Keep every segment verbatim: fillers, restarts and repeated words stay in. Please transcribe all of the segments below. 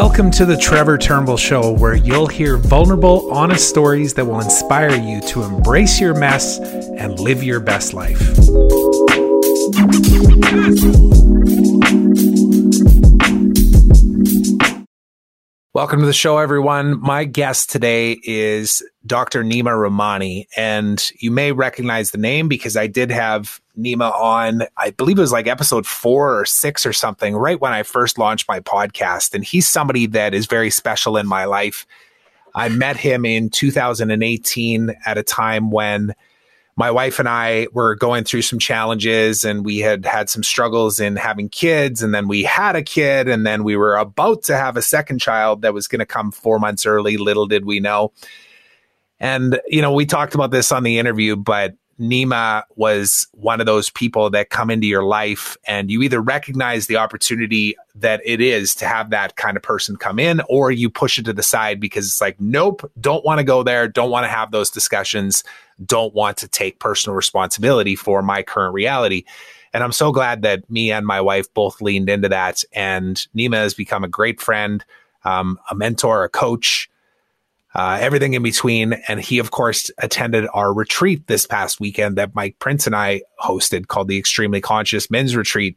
Welcome to the Trevor Turnbull Show, where you'll hear vulnerable, honest stories that will inspire you to embrace your mess and live your best life. Welcome to the show, everyone. My guest today is Doctor Nima Rahmani, and you may recognize the name because I did have Nima on, I believe it was like episode four or six or something, right when I first launched my podcast. And he's somebody that is very special in my life. I met him in two thousand eighteen at a time when my wife and I were going through some challenges, and we had had some struggles in having kids, and then we had a kid, and then we were about to have a second child that was going to come four months early. Little did we know. And, you know, we talked about this on the interview, but Nima was one of those people that come into your life and you either recognize the opportunity that it is to have that kind of person come in, or you push it to the side because it's like, nope, don't want to go there. Don't want to have those discussions. Don't want to take personal responsibility for my current reality. And I'm so glad that me and my wife both leaned into that. And Nima has become a great friend, um, a mentor, a coach, Uh, everything in between. And he, of course, attended our retreat this past weekend that Mike Prince and I hosted called the Extremely Conscious Men's Retreat.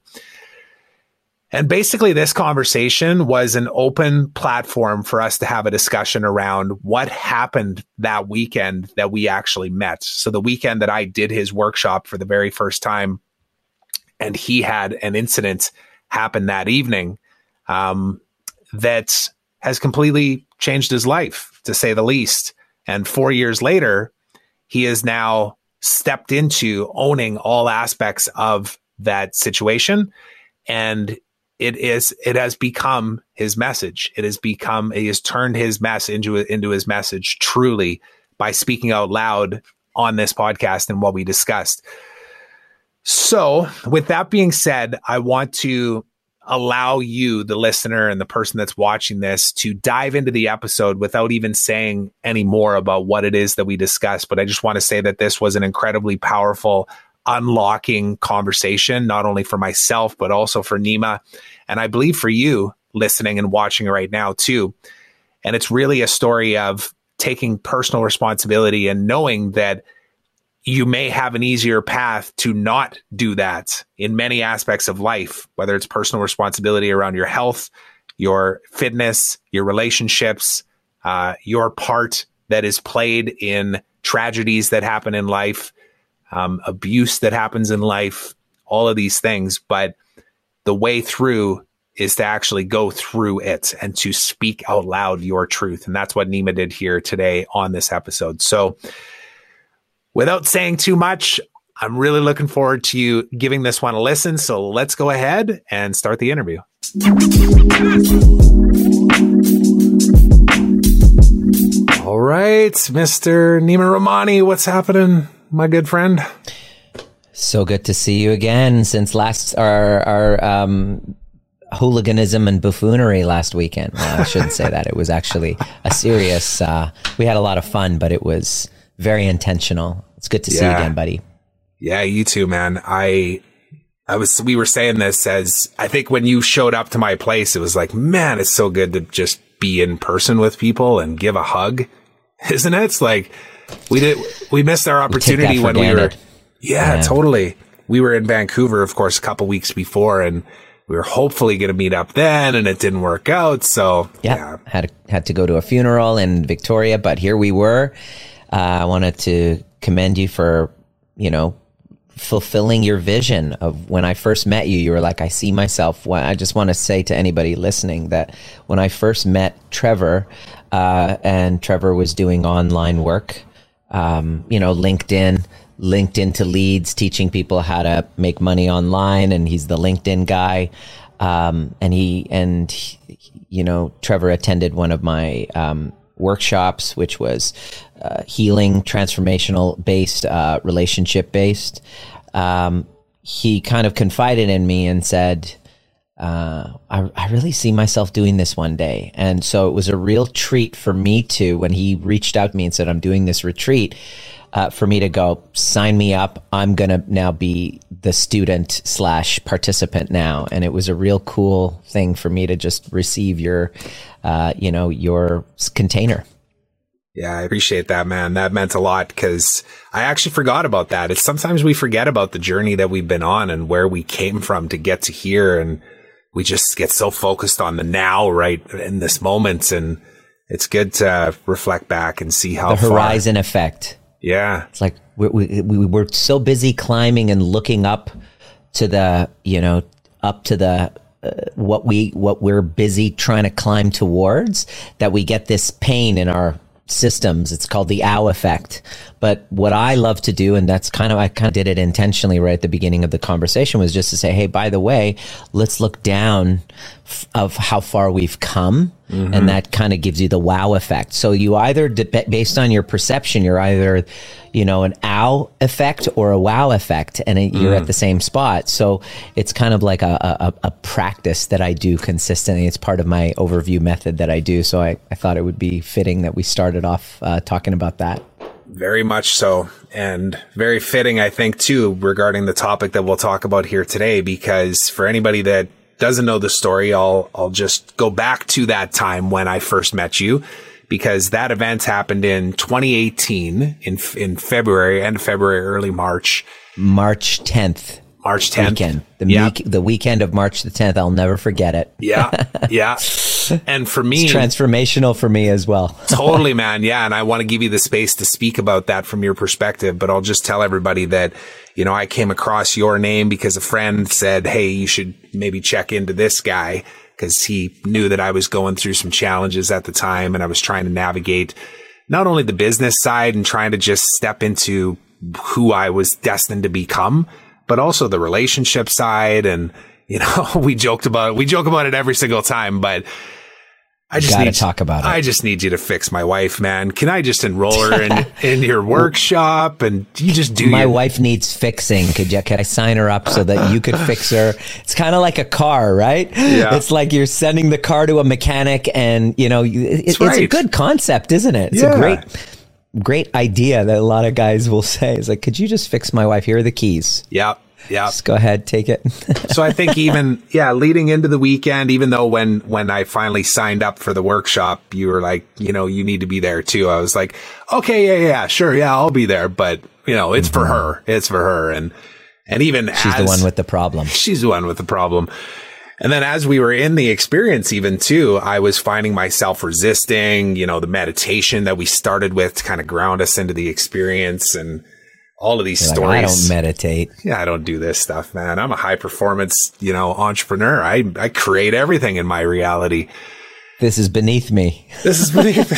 And basically this conversation was an open platform for us to have a discussion around what happened that weekend that we actually met. So the weekend that I did his workshop for the very first time, and he had an incident happen that evening um, that has completely changed his life, to say the least. And four years later, he has now stepped into owning all aspects of that situation. And it is, it has become his message. It has become, he has turned his mess into, into his message truly by speaking out loud on this podcast and what we discussed. So with that being said, I want to allow you, the listener and the person that's watching this, to dive into the episode without even saying any more about what it is that we discussed. But I just want to say that this was an incredibly powerful, unlocking conversation, not only for myself, but also for Nima. And I believe for you listening and watching right now too. And it's really a story of taking personal responsibility and knowing that you may have an easier path to not do that in many aspects of life, whether it's personal responsibility around your health, your fitness, your relationships, uh, your part that is played in tragedies that happen in life, um, abuse that happens in life, all of these things. But the way through is to actually go through it and to speak out loud your truth. And that's what Nima did here today on this episode. So without saying too much, I'm really looking forward to you giving this one a listen. So let's go ahead and start the interview. All right, Mister Nima Rahmani, what's happening, my good friend? So good to see you again since last our our um, hooliganism and buffoonery last weekend. Well, I shouldn't say that. It was actually a serious, uh, we had a lot of fun, but it was very intentional. It's good to yeah. see you again, buddy. Yeah, you too, man. I, I was, we were saying this as, I think when you showed up to my place, it was like, man, it's so good to just be in person with people and give a hug. Isn't it? It's like, we did, we missed our opportunity we when we were, yeah, yeah, totally. We were in Vancouver, of course, a couple weeks before, and we were hopefully going to meet up then, and it didn't work out. So yeah, yeah. had, had to go to a funeral in Victoria, but here we were. Uh, I wanted to commend you for, you know, fulfilling your vision of when I first met you. You were like, I see myself. I just want to say to anybody listening that when I first met Trevor, uh, and Trevor was doing online work, um, you know, LinkedIn, LinkedIn to leads, teaching people how to make money online. And he's the LinkedIn guy. Um, and he, and, he, you know, Trevor attended one of my, um, workshops, which was uh, healing, transformational based, uh, relationship based. Um, he kind of confided in me and said, uh, I, I really see myself doing this one day. And so it was a real treat for me to, when he reached out to me and said, I'm doing this retreat, uh, for me to go, sign me up. I'm going to now be the student slash participant now. And it was a real cool thing for me to just receive your, uh, you know, your container. Yeah, I appreciate that, man. That meant a lot because I actually forgot about that. It's sometimes we forget about the journey that we've been on and where we came from to get to here. And we just get so focused on the now, right, in this moment. And it's good to reflect back and see how the far. horizon effect. Yeah. It's like we, we, we we're so busy climbing and looking up to the, you know, up to the, uh, what we, what we're busy trying to climb towards, that we get this pain in our systems. It's called the ow effect. But what I love to do, and that's kind of, I kind of did it intentionally right at the beginning of the conversation, was just to say, hey, by the way, let's look down f- of how far we've come. Mm-hmm. And that kind of gives you the wow effect. So you either, based on your perception, you're either, you know, an ow effect or a wow effect, and it, you're mm. at the same spot. So it's kind of like a, a, a practice that I do consistently. It's part of my overview method that I do. So I, I thought it would be fitting that we started off uh, talking about that. Very much so. And very fitting, I think, too, regarding the topic that we'll talk about here today, because for anybody that doesn't know the story, I'll, I'll just go back to that time when I first met you, because that event happened in twenty eighteen in, in February, end of February, early March. March tenth. March tenth. Weekend. The, yeah. week, the weekend of March the tenth. I'll never forget it. Yeah. Yeah. And for me, it's transformational for me as well. Totally, man. Yeah. And I want to give you the space to speak about that from your perspective, but I'll just tell everybody that, you know, I came across your name because a friend said, hey, you should maybe check into this guy, because he knew that I was going through some challenges at the time, and I was trying to navigate not only the business side and trying to just step into who I was destined to become, but also the relationship side. And, you know, we joked about it. We joke about it every single time, but I just Gotta need talk about it. I just need you to fix my wife, man. Can I just enroll her in, in your workshop, and you just do my your- wife needs fixing. Could you, can I sign her up so that you could fix her? It's kind of like a car, right? Yeah. It's like you're sending the car to a mechanic, and you know, it, it's right. a good concept, isn't it? It's Yeah. a great, great idea that a lot of guys will say. It's like, could you just fix my wife? Here are the keys. Yeah. Yeah. Just go ahead, take it. So I think even, yeah, leading into the weekend, even though when, when I finally signed up for the workshop, you were like, you know, you need to be there too. I was like, okay, yeah, yeah, sure. Yeah, I'll be there. But you know, it's mm-hmm. for her. It's for her. And, and even she's as, the one with the problem. She's the one with the problem. And then as we were in the experience, even too, I was finding myself resisting, you know, the meditation that we started with to kind of ground us into the experience, and all of these You're stories. Like, I don't meditate. Yeah, I don't do this stuff, man. I'm a high performance, you know, entrepreneur. I, I create everything in my reality. This is beneath me. This is beneath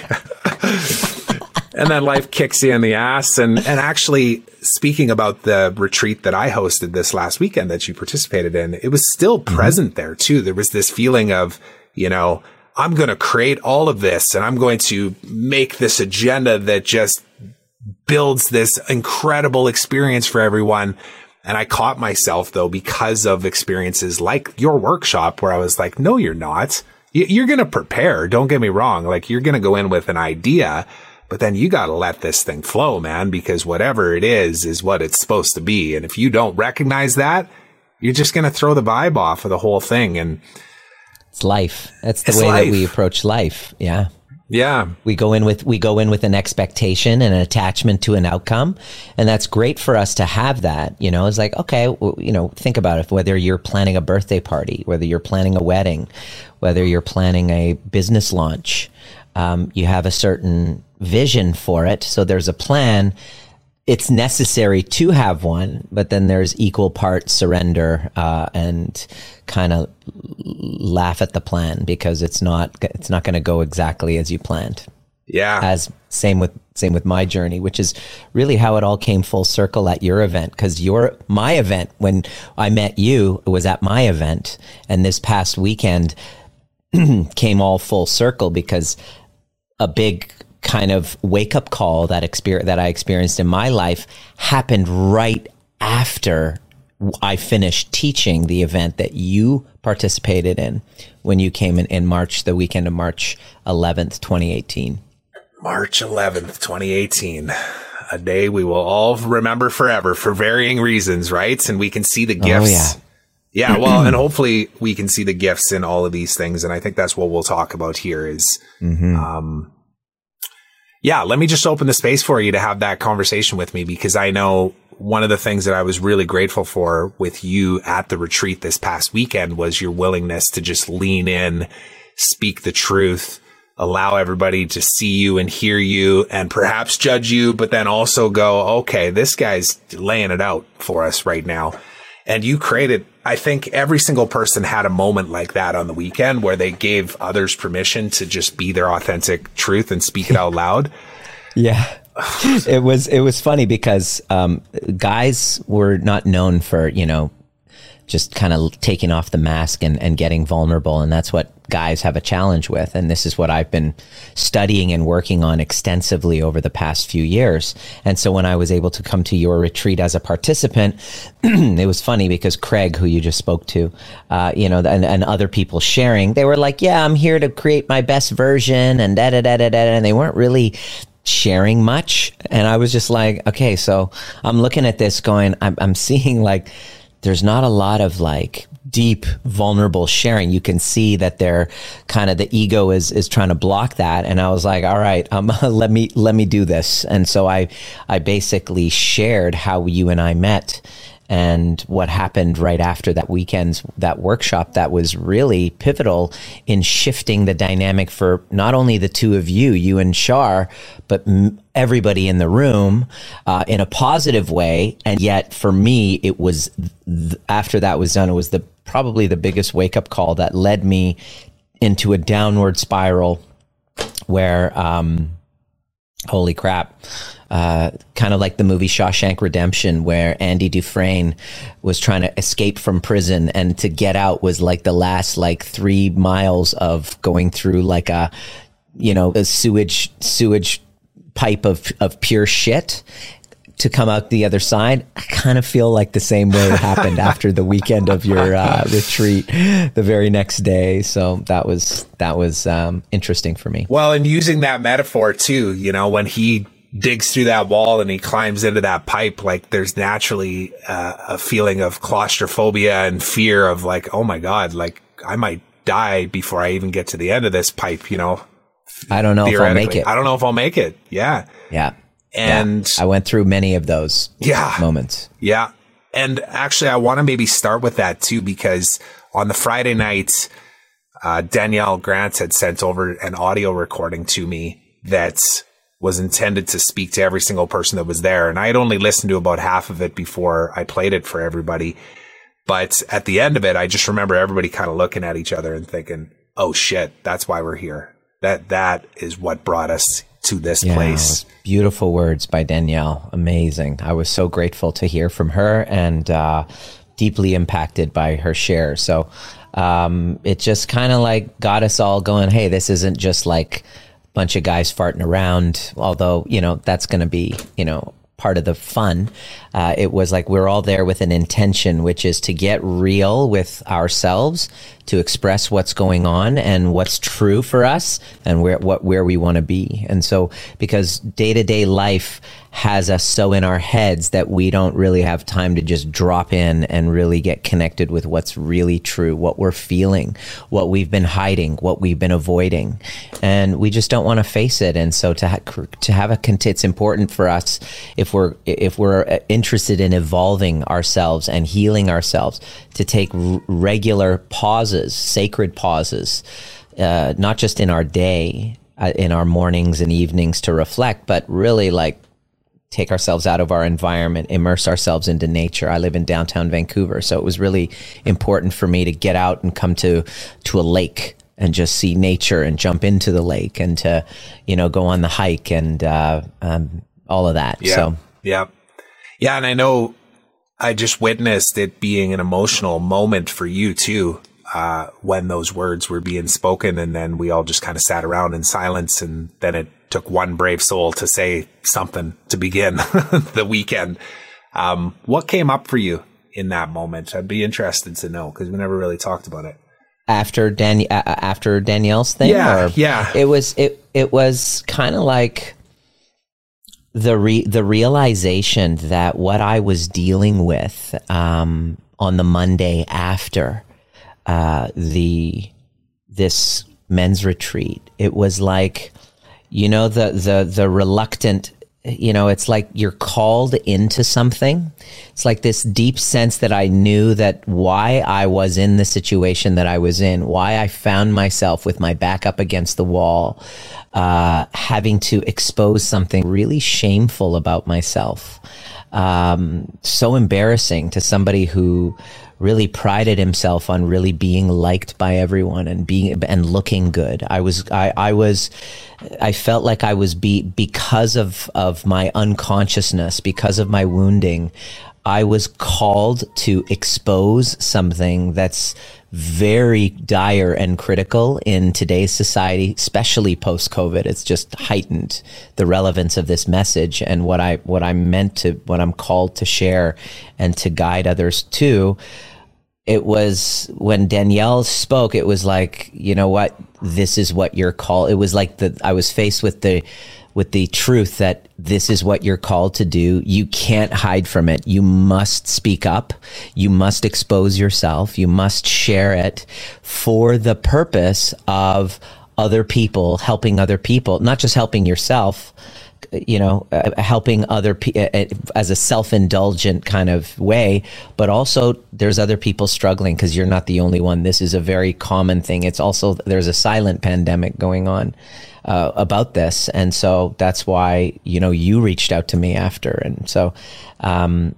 me. And then life kicks you in the ass. And, and actually, speaking about the retreat that I hosted this last weekend that you participated in, it was still mm-hmm. present there too. There was this feeling of, you know, I'm going to create all of this, and I'm going to make this agenda that just builds this incredible experience for everyone. And I caught myself, though, because of experiences like your workshop, where I was like, no, you're not. You're going to prepare. Don't get me wrong. Like, you're going to go in with an idea, but then you got to let this thing flow, man, because whatever it is, is what it's supposed to be. And if you don't recognize that, you're just going to throw the vibe off of the whole thing. And it's life. That's the it's way life. that we approach life. Yeah. Yeah. We go in with, we go in with an expectation and an attachment to an outcome. And that's great for us to have that, you know, it's like, okay, well, you know, think about it. Whether you're planning a birthday party, whether you're planning a wedding, whether you're planning a business launch, um, you have a certain vision for it. So there's a plan. It's necessary to have one, but then there's equal parts surrender, uh, and kind of laugh at the plan because it's not, it's not going to go exactly as you planned. Yeah. As same with, same with my journey, which is really how it all came full circle at your event. Cause your, my event, when I met you, it was at my event, and this past weekend came all full circle because a big kind of wake up call that experience that I experienced in my life happened right after I finished teaching the event that you participated in when you came in, in March, the weekend of March eleventh, twenty eighteen. March eleventh, twenty eighteen. A day we will all remember forever for varying reasons, right? And we can see the gifts. Oh, yeah. Yeah, well, and hopefully we can see the gifts in all of these things. And I think that's what we'll talk about here is, mm-hmm. um, yeah, let me just open the space for you to have that conversation with me, because I know one of the things that I was really grateful for with you at the retreat this past weekend was your willingness to just lean in, speak the truth, allow everybody to see you and hear you and perhaps judge you, but then also go, okay, this guy's laying it out for us right now. And you created, I think every single person had a moment like that on the weekend where they gave others permission to just be their authentic truth and speak it out loud. Yeah. It was, it was funny because, um, guys were not known for, you know, just kind of taking off the mask and, and getting vulnerable. And that's what guys have a challenge with. And this is what I've been studying and working on extensively over the past few years. And so when I was able to come to your retreat as a participant, it was funny because Craig, who you just spoke to, uh, you know, and, and other people sharing, they were like, yeah, I'm here to create my best version and da, da, da, da, da. And they weren't really sharing much. And I was just like, okay, so I'm looking at this going, I'm, I'm seeing like, there's not a lot of like deep, vulnerable sharing. You can see that they're kind of, the ego is, is trying to block that. And I was like, all right, um, let me, let me do this. And so I, I basically shared how you and I met and what happened right after that weekend's, that workshop that was really pivotal in shifting the dynamic for not only the two of you, you and Shar, but m- everybody in the room uh, in a positive way. And yet for me, it was, th- after that was done, it was the probably the biggest wake-up call that led me into a downward spiral where, um, holy crap, Uh, kind of like the movie Shawshank Redemption, where Andy Dufresne was trying to escape from prison, and to get out was like the last like three miles of going through like a, you know, a sewage sewage pipe of of pure shit to come out the other side. I kind of feel like the same way happened after the weekend of your uh, retreat, the very next day. So that was that was um, interesting for me. Well, and using that metaphor too, you know, when he digs through that wall and he climbs into that pipe, like there's naturally uh, a feeling of claustrophobia and fear of like, oh my God, like I might die before I even get to the end of this pipe, you know? I don't know if I'll make it. I don't know if I'll make it. Yeah. Yeah. And yeah. I went through many of those yeah, moments. Yeah. And actually I want to maybe start with that too, because on the Friday night, uh, Danielle Grant had sent over an audio recording to me that's was intended to speak to every single person that was there. And I had only listened to about half of it before I played it for everybody. But at the end of it, I just remember everybody kind of looking at each other and thinking, oh shit, that's why we're here. That, that is what brought us to this yeah, place. Beautiful words by Danielle. Amazing. I was so grateful to hear from her and, uh, deeply impacted by her share. So, um, it just kind of like got us all going, hey, this isn't just like bunch of guys farting around, although, you know, that's going to be, you know, part of the fun. Uh, it was like we're all there with an intention, which is to get real with ourselves, to express what's going on and what's true for us and where what where we want to be. And so because day-to-day life has us so in our heads that we don't really have time to just drop in and really get connected with what's really true, what we're feeling, what we've been hiding, what we've been avoiding. And we just don't want to face it. And so to ha- to have a cont- it's important for us if we're if we're interested in evolving ourselves and healing ourselves to take r- regular pauses, sacred pauses, uh, not just in our day, uh, in our mornings and evenings to reflect, but really like take ourselves out of our environment, immerse ourselves into nature. I live in downtown Vancouver, so it was really important for me to get out and come to to a lake and just see nature and jump into the lake and to, you know, go on the hike and uh, um, all of that. Yeah. So yeah, yeah, and I know I just witnessed it being an emotional moment for you too. Uh, when those words were being spoken, and then we all just kind of sat around in silence, and then it took one brave soul to say something to begin the weekend. Um, what came up for you in that moment? I'd be interested to know because we never really talked about it. After Dan, uh, after Danielle's thing, yeah, or, yeah, it was it it was kind of like the re, the realization that what I was dealing with um, on the Monday after uh, the this men's retreat, it was like, you know, the the the reluctant. You know, it's like you're called into something. It's like this deep sense that I knew that why I was in the situation that I was in, why I found myself with my back up against the wall, uh, having to expose something really shameful about myself. Um, so embarrassing to somebody who really prided himself on really being liked by everyone and being and looking good. I was, I, I was, I felt like I was be because of of my unconsciousness, because of my wounding, I was called to expose something that's very dire and critical in today's society, especially post-COVID. It's just heightened the relevance of this message and what I what I'm meant to, what I'm called to share and to guide others to. It was when Danielle spoke, it was like, you know what, this is what you're called. It was like the, I was faced with the, with the truth that this is what you're called to do. You can't hide from it. You must speak up. You must expose yourself. You must share it for the purpose of other people, helping other people, not just helping yourself, you know, uh, helping other people uh, as a self-indulgent kind of way, but also there's other people struggling because you're not the only one. This is a very common thing. It's also, there's a silent pandemic going on uh, about this. And so that's why, you know, you reached out to me after. And so um,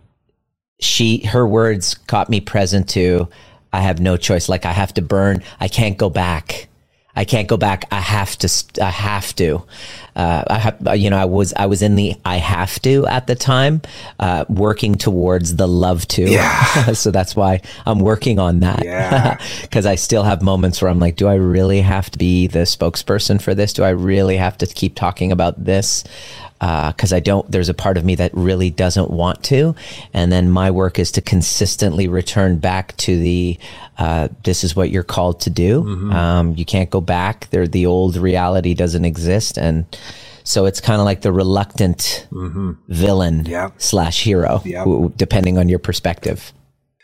she, her words caught me present to, I have no choice. Like I have to burn. I can't go back. I can't go back. I have to, I have to, uh, I have, you know, I was, I was in the, I have to at the time, uh, working towards the love to. Yeah. So that's why I'm working on that. Yeah. Cause I still have moments where I'm like, do I really have to be the spokesperson for this? Do I really have to keep talking about this? Uh, cause I don't, there's a part of me that really doesn't want to. And then my work is to consistently return back to the, uh, this is what you're called to do. Mm-hmm. Um, you can't go back there. The old reality doesn't exist. And so it's kind of like the reluctant mm-hmm. villain yep. slash hero, yep. who, depending on your perspective.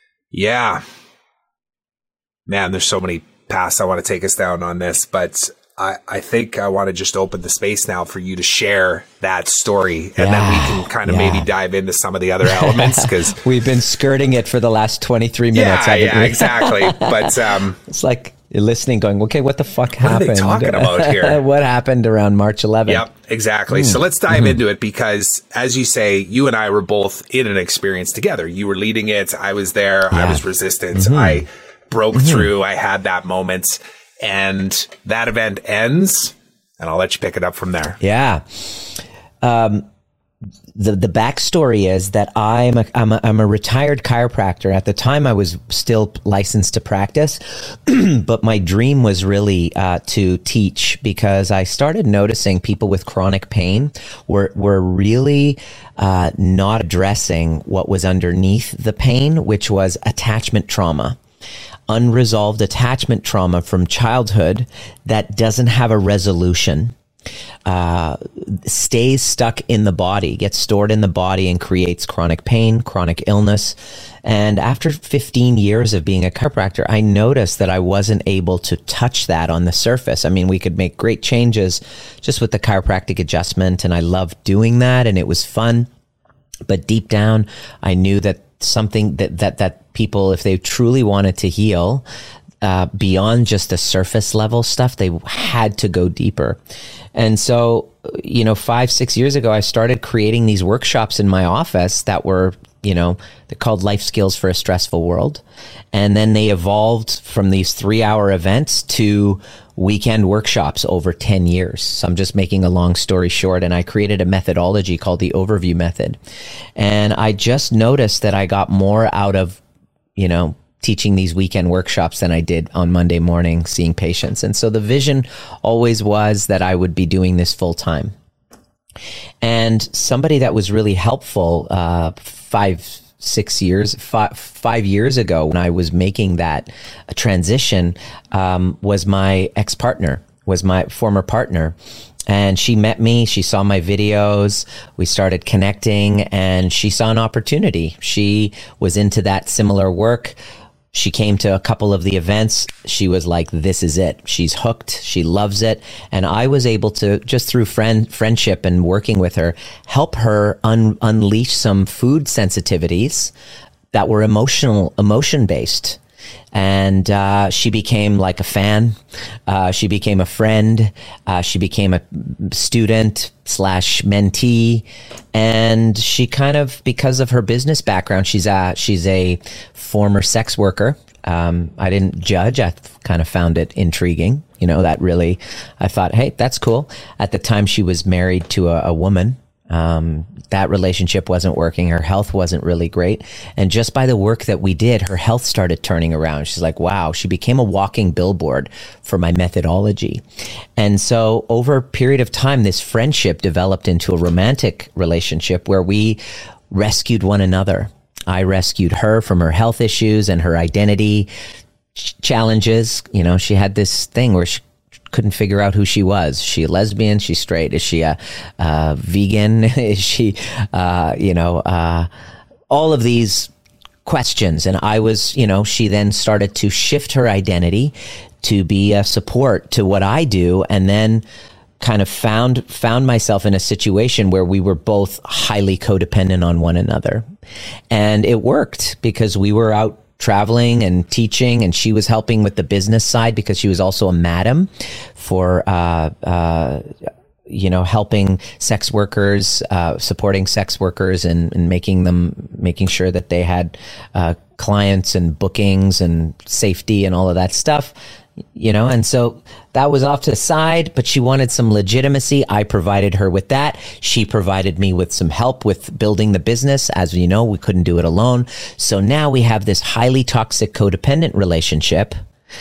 Yeah, man, there's so many paths I want to take us down on this, but I, I think I want to just open the space now for you to share that story, and yeah, then we can kind of yeah. maybe dive into some of the other elements because we've been skirting it for the last twenty-three minutes. Yeah, yeah, exactly. But um, it's like you're listening, going, "Okay, what the fuck what happened? What are they talking about here? What happened around March eleventh?" Yep, exactly. Mm. So let's dive mm-hmm. into it because, as you say, you and I were both in an experience together. You were leading it. I was there. Yeah. I was resistant. Mm-hmm. I broke mm-hmm. through. I had that moment. And that event ends, and I'll let you pick it up from there. Yeah. Um, the the backstory is that I'm a, I'm a, I'm a retired chiropractor. At the time, I was still licensed to practice, but my dream was really uh, to teach because I started noticing people with chronic pain were were really uh, not addressing what was underneath the pain, which was attachment trauma. Unresolved attachment trauma from childhood that doesn't have a resolution, uh, stays stuck in the body, gets stored in the body and creates chronic pain, chronic illness. And after fifteen years of being a chiropractor, I noticed that I wasn't able to touch that on the surface. I mean, we could make great changes just with the chiropractic adjustment, and I loved doing that, and it was fun. But deep down, I knew that something that, that, that people, if they truly wanted to heal, uh, beyond just the surface level stuff, they had to go deeper. And so, you know, five, six years ago, I started creating these workshops in my office that were, you know, they're called Life Skills for a Stressful World. And then they evolved from these three hour events to weekend workshops over ten years. So I'm just making a long story short. And I created a methodology called the Overview Method. And I just noticed that I got more out of, you know, teaching these weekend workshops than I did on Monday morning seeing patients. And so the vision always was that I would be doing this full time. And somebody that was really helpful, uh, five, six years, five, five years ago when I was making that transition, um, was my ex-partner, was my former partner. And she met me, she saw my videos, we started connecting, and she saw an opportunity. She was into that similar work. She came to a couple of the events. She was like, this is it. She's hooked. She loves it. And I was able to, just through friend friendship and working with her, help her un- unleash some food sensitivities that were emotional, emotion based. And uh, she became like a fan. Uh, she became a friend. Uh, she became a student slash mentee. And she kind of, because of her business background, she's a, she's a former sex worker. Um, I didn't judge. I kind of found it intriguing. You know, that really, I thought, hey, that's cool. At the time, she was married to a, a woman. Um, that relationship wasn't working. Her health wasn't really great. And just by the work that we did, her health started turning around. She's like, wow, she became a walking billboard for my methodology. And so over a period of time, this friendship developed into a romantic relationship where we rescued one another. I rescued her from her health issues and her identity ch- challenges. You know, she had this thing where she couldn't figure out who she was. Is she a lesbian? She's straight? Is she a uh, vegan? Is she, uh, you know, uh, all of these questions. And I was, you know, she then started to shift her identity to be a support to what I do. And then kind of found, found myself in a situation where we were both highly codependent on one another. And it worked because we were out traveling and teaching, and she was helping with the business side because she was also a madam for, uh, uh, you know, helping sex workers, uh, supporting sex workers and, and making them, making sure that they had, uh, clients and bookings and safety and all of that stuff. You know, and so that was off to the side, but she wanted some legitimacy. I provided her with that. She provided me with some help with building the business. As you know, we couldn't do it alone. So now we have this highly toxic codependent relationship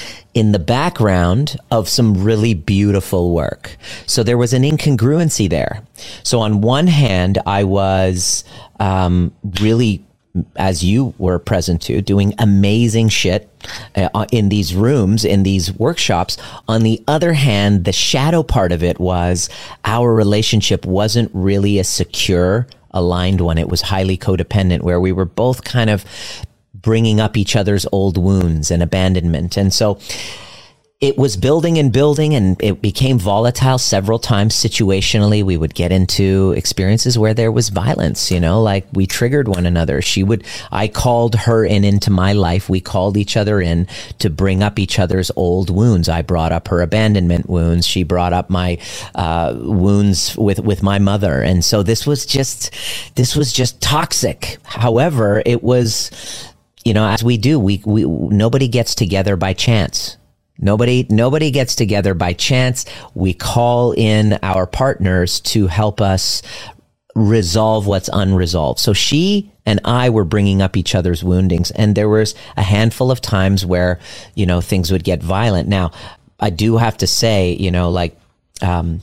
in the background of some really beautiful work. So there was an incongruency there. So on one hand, I was um, really, as you were present to, doing amazing shit uh, in these rooms, in these workshops. On the other hand, the shadow part of it was our relationship wasn't really a secure, aligned one. It was highly codependent, where we were both kind of bringing up each other's old wounds and abandonment. And so it was building and building, and it became volatile several times situationally. We would get into experiences where there was violence, you know, like we triggered one another. She would, I called her in into my life. We called each other in to bring up each other's old wounds. I brought up her abandonment wounds. She brought up my, uh, wounds with, with my mother. And so this was just, this was just toxic. However, it was, you know, as we do, we, we, nobody gets together by chance. Nobody, nobody gets together by chance. We call in our partners to help us resolve what's unresolved. So she and I were bringing up each other's woundings, and there was a handful of times where, you know, things would get violent. Now, I do have to say, you know, like, um,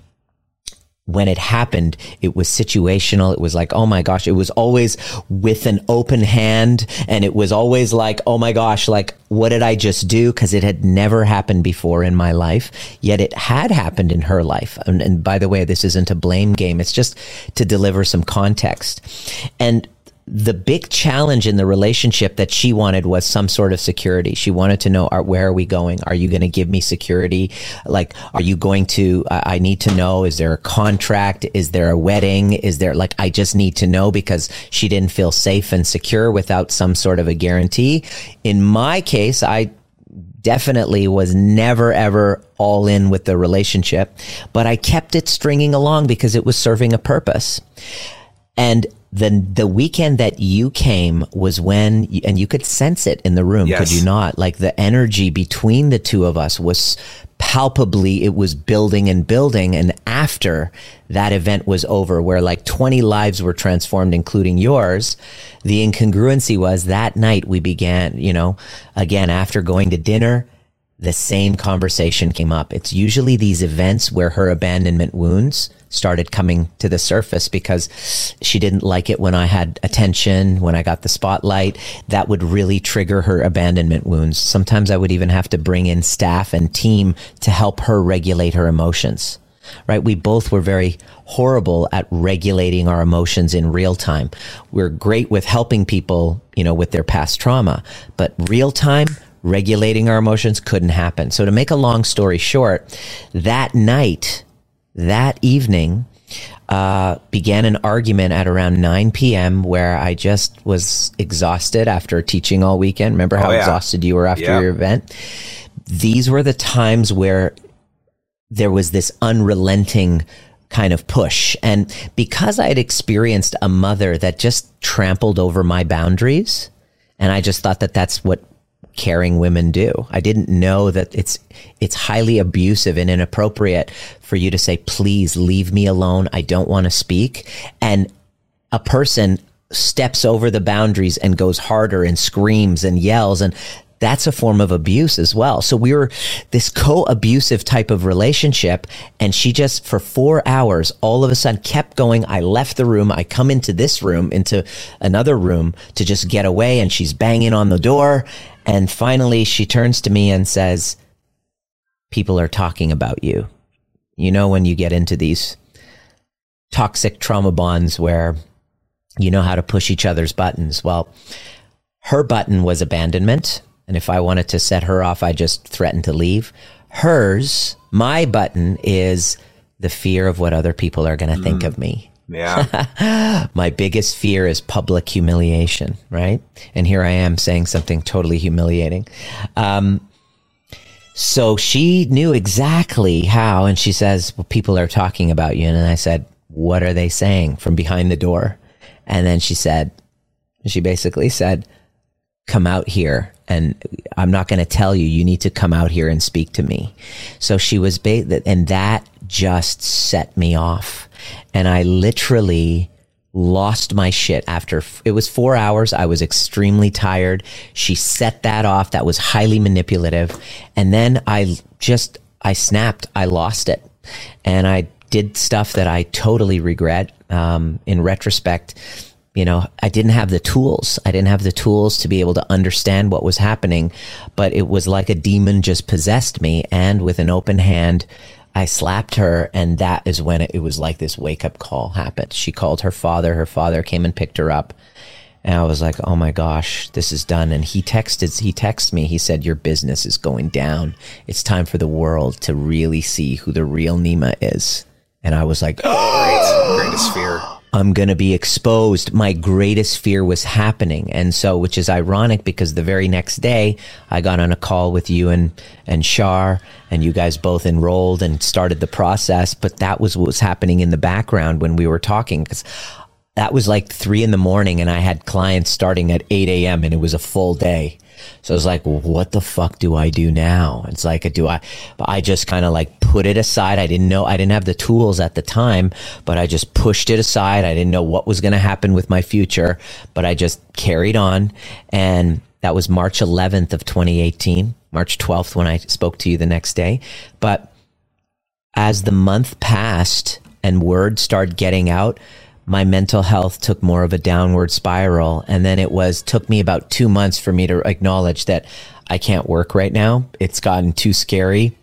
when it happened, it was situational. It was like, oh my gosh, it was always with an open hand. And it was always like, oh my gosh, like, what did I just do? Because it had never happened before in my life, yet it had happened in her life. And, and by the way, this isn't a blame game. It's just to deliver some context. And the big challenge in the relationship that she wanted was some sort of security. She wanted to know, are, where are we going? Are you going to give me security? Like, are you going to, uh, I need to know, is there a contract? Is there a wedding? Is there, like, I just need to know, because she didn't feel safe and secure without some sort of a guarantee. In my case, I definitely was never, ever all in with the relationship, but I kept it stringing along because it was serving a purpose. And then the weekend that you came was when, and you could sense it in the room, yes. Could you not? Like, the energy between the two of us was palpably, it was building and building. And after that event was over, where like twenty lives were transformed, including yours, the incongruency was that night we began, you know, again, after going to dinner, the same conversation came up. It's usually these events where her abandonment wounds started coming to the surface because she didn't like it when I had attention, when I got the spotlight. That would really trigger her abandonment wounds. Sometimes I would even have to bring in staff and team to help her regulate her emotions, right? We both were very horrible at regulating our emotions in real time. We're great with helping people, you know, with their past trauma, but real time, regulating our emotions couldn't happen. So to make a long story short, that night, that evening, uh, began an argument at around nine p.m. where I just was exhausted after teaching all weekend. Remember how oh, yeah. exhausted you were after yeah. your event? These were the times where there was this unrelenting kind of push. And because I had experienced a mother that just trampled over my boundaries, and I just thought that that's what caring women do. I didn't know that it's it's highly abusive and inappropriate for you to say, please leave me alone. I don't want to speak. And a person steps over the boundaries and goes harder and screams and yells, and that's a form of abuse as well. So we were this co-abusive type of relationship, and she just, for four hours, all of a sudden kept going. I left the room. I come into this room, into another room to just get away, and she's banging on the door. And finally, she turns to me and says, people are talking about you. You know, when you get into these toxic trauma bonds where you know how to push each other's buttons. Well, her button was abandonment. And if I wanted to set her off, I just threatened to leave. Hers, my button, is the fear of what other people are going to mm. think of me. Yeah. My biggest fear is public humiliation, right? And here I am saying something totally humiliating. Um, so she knew exactly how, and she says, well, people are talking about you. And then I said, what are they saying from behind the door? And then she said, she basically said, come out here. And I'm not going to tell you, you need to come out here and speak to me. So she was, ba- and that just set me off. And I literally lost my shit after, it was four hours. I was extremely tired. She set that off. That was highly manipulative. And then I just, I snapped. I lost it. And I did stuff that I totally regret. Um, in retrospect, you know, I didn't have the tools. I didn't have the tools to be able to understand what was happening, but it was like a demon just possessed me. And with an open hand, I slapped her. And that is when it, it was like this wake up call happened. She called her father. Her father came and picked her up. And I was like, oh my gosh, this is done. And he texted, he texted me. He said, your business is going down. It's time for the world to really see who the real Nima is. And I was like, oh, great, greatest fear. I'm going to be exposed. My greatest fear was happening. And so, which is ironic because the very next day I got on a call with you and, and Shar, and you guys both enrolled and started the process. But that was what was happening in the background when we were talking, because that was like three in the morning and I had clients starting at eight a.m. and it was a full day. So I was like, well, what the fuck do I do now? It's like, do I, but I just kind of like put it aside. I didn't know, I didn't have the tools at the time, but I just pushed it aside. I didn't know what was going to happen with my future, but I just carried on. And that was March eleventh of twenty eighteen, March twelfth when I spoke to you the next day. But as the month passed and word started getting out, my mental health took more of a downward spiral. And then it was, took me about two months for me to acknowledge that I can't work right now. It's gotten too scary.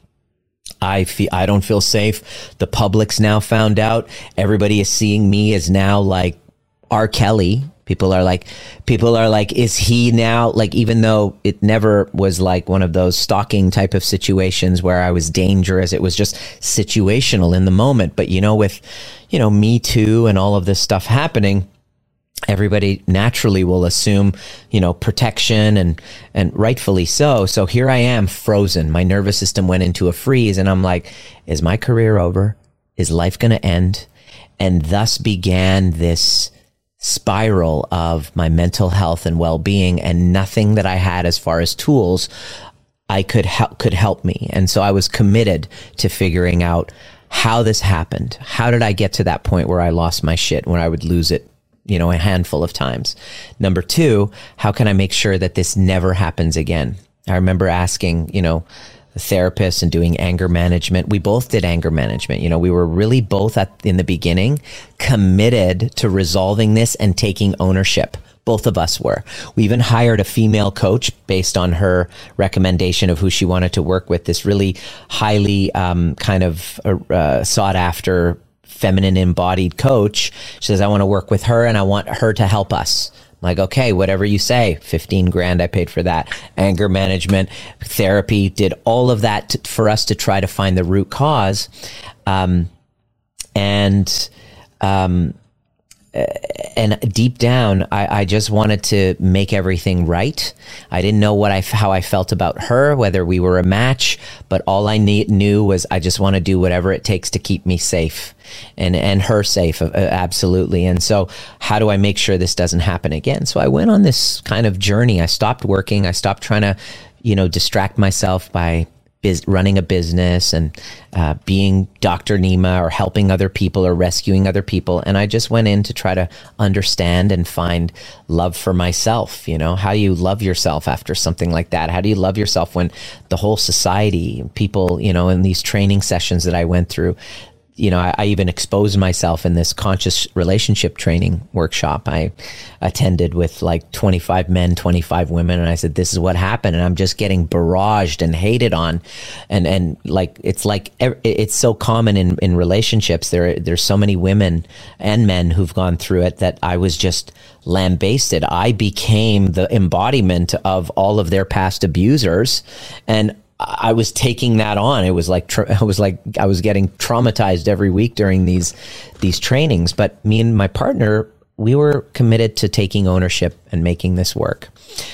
I feel, I don't feel safe. The public's now found out. Everybody is seeing me as now like R. Kelly. People are like, people are like, is he now like, even though it never was like one of those stalking type of situations where I was dangerous, it was just situational in the moment. But, you know, with, you know, Me Too and all of this stuff happening, everybody naturally will assume, you know, protection, and, and rightfully so. So here I am frozen. My nervous system went into a freeze and I'm like, is my career over? Is life going to end? And thus began this spiral of my mental health and well-being, and nothing that I had as far as tools I could help could help me. And so I was committed to figuring out how this happened. How did I get to that point where I lost my shit, when I would lose it, you know, a handful of times? Number two, how can I make sure that this never happens again? I remember asking, you know, therapist and doing anger management. We both did anger management. You know, we were really both at, in the beginning committed to resolving this and taking ownership. Both of us were. We even hired a female coach based on her recommendation of who she wanted to work with, this really highly um, kind of uh, sought after feminine embodied coach. She says, I want to work with her and I want her to help us. I'm like, okay, whatever you say. fifteen grand I paid for that. Anger management, therapy, did all of that to, for us to try to find the root cause. Um, and, um, and deep down, I, I just wanted to make everything right. I didn't know what I, how I felt about her, whether we were a match, but all I need, knew was I just want to do whatever it takes to keep me safe and, and her safe. Uh, absolutely. And so how do I make sure this doesn't happen again? So I went on this kind of journey. I stopped working. I stopped trying to, you know, distract myself by Biz, running a business and uh, being Doctor Nima or helping other people or rescuing other people. And I just went in to try to understand and find love for myself. You know, how do you love yourself after something like that? How do you love yourself when the whole society, people, you know, in these training sessions that I went through, you know, I, I even exposed myself in this conscious relationship training workshop I attended with like twenty-five men, twenty-five women. And I said, this is what happened. And I'm just getting barraged and hated on. And, and like, it's like, it's so common in, in relationships. There, there's so many women and men who've gone through it that I was just lambasted. I became the embodiment of all of their past abusers. And I was taking that on. It was like, tra- I was like, I was getting traumatized every week during these, these trainings. But me and my partner, we were committed to taking ownership and making this work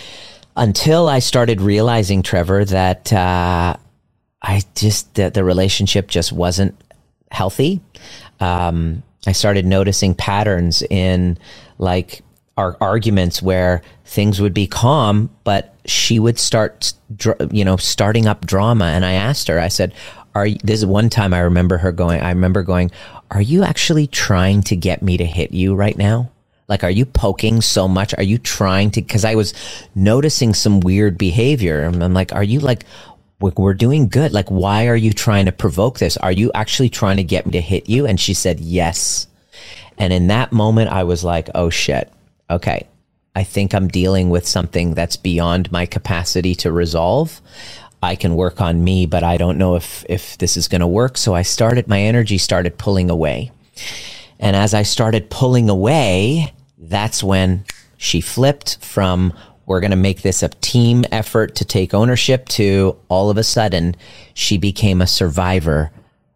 until I started realizing, Trevor, that, uh, I just, that the relationship just wasn't healthy. Um, I started noticing patterns in like our arguments where things would be calm, but she would start, you know, starting up drama. And I asked her, I said, are you, this is one time I remember her going, I remember going, are you actually trying to get me to hit you right now? Like, are you poking so much? Are you trying to, cause I was noticing some weird behavior. And I'm like, are you like, we're doing good. Like, why are you trying to provoke this? Are you actually trying to get me to hit you? And she said, yes. And in that moment, I was like, oh shit. Okay. I think I'm dealing with something that's beyond my capacity to resolve. I can work on me, but I don't know if, if this is going to work. So I started, my energy started pulling away. And as I started pulling away, that's when she flipped from, we're going to make this a team effort to take ownership, to all of a sudden she became a survivor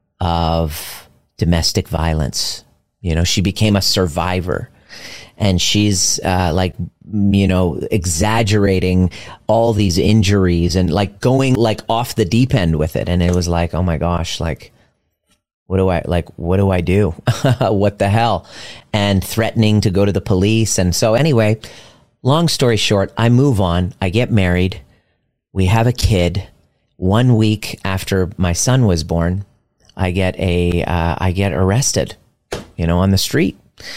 of domestic violence. You know, she became a survivor. And she's uh, like, you know, exaggerating all these injuries and like going like off the deep end with it. And it was like, oh my gosh, like, what do I, like, what do I do? What the hell? And threatening to go to the police. And so anyway, long story short, I move on. I get married. We have a kid. One week after my son was born, I get a, uh, I get arrested, you know, on the street.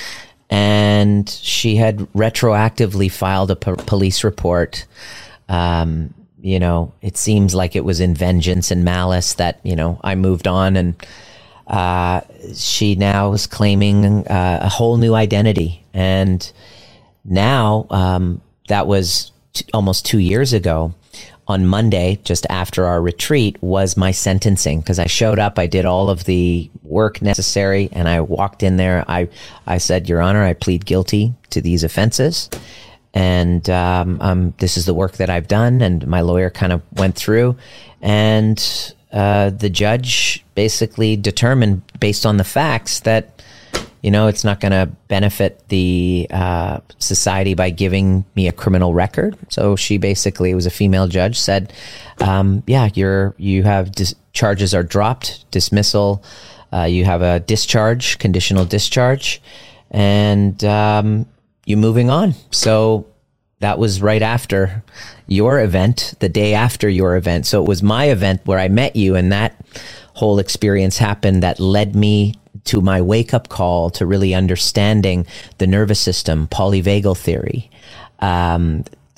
And she had retroactively filed a po- police report. Um, you know, it seems like it was in vengeance and malice that, you know, I moved on, and uh, she now is claiming uh, a whole new identity. And now, um, that was t- almost two years ago. On Monday, just after our retreat, was my sentencing, because I showed up, I did all of the work necessary, and I walked in there. I, I said, Your Honor, I plead guilty to these offenses, and um, um, this is the work that I've done. And my lawyer kind of went through, and uh, the judge basically determined, based on the facts, that, you know, it's not going to benefit the uh, society by giving me a criminal record. So she basically, it was a female judge, said, um, yeah, you're, you have dis- charges are dropped, dismissal, uh, you have a discharge, conditional discharge, and um, you're moving on. So that was right after your event, the day after your event. So it was my event where I met you, and that whole experience happened that led me to my wake-up call to really understanding the nervous system, polyvagal theory, um,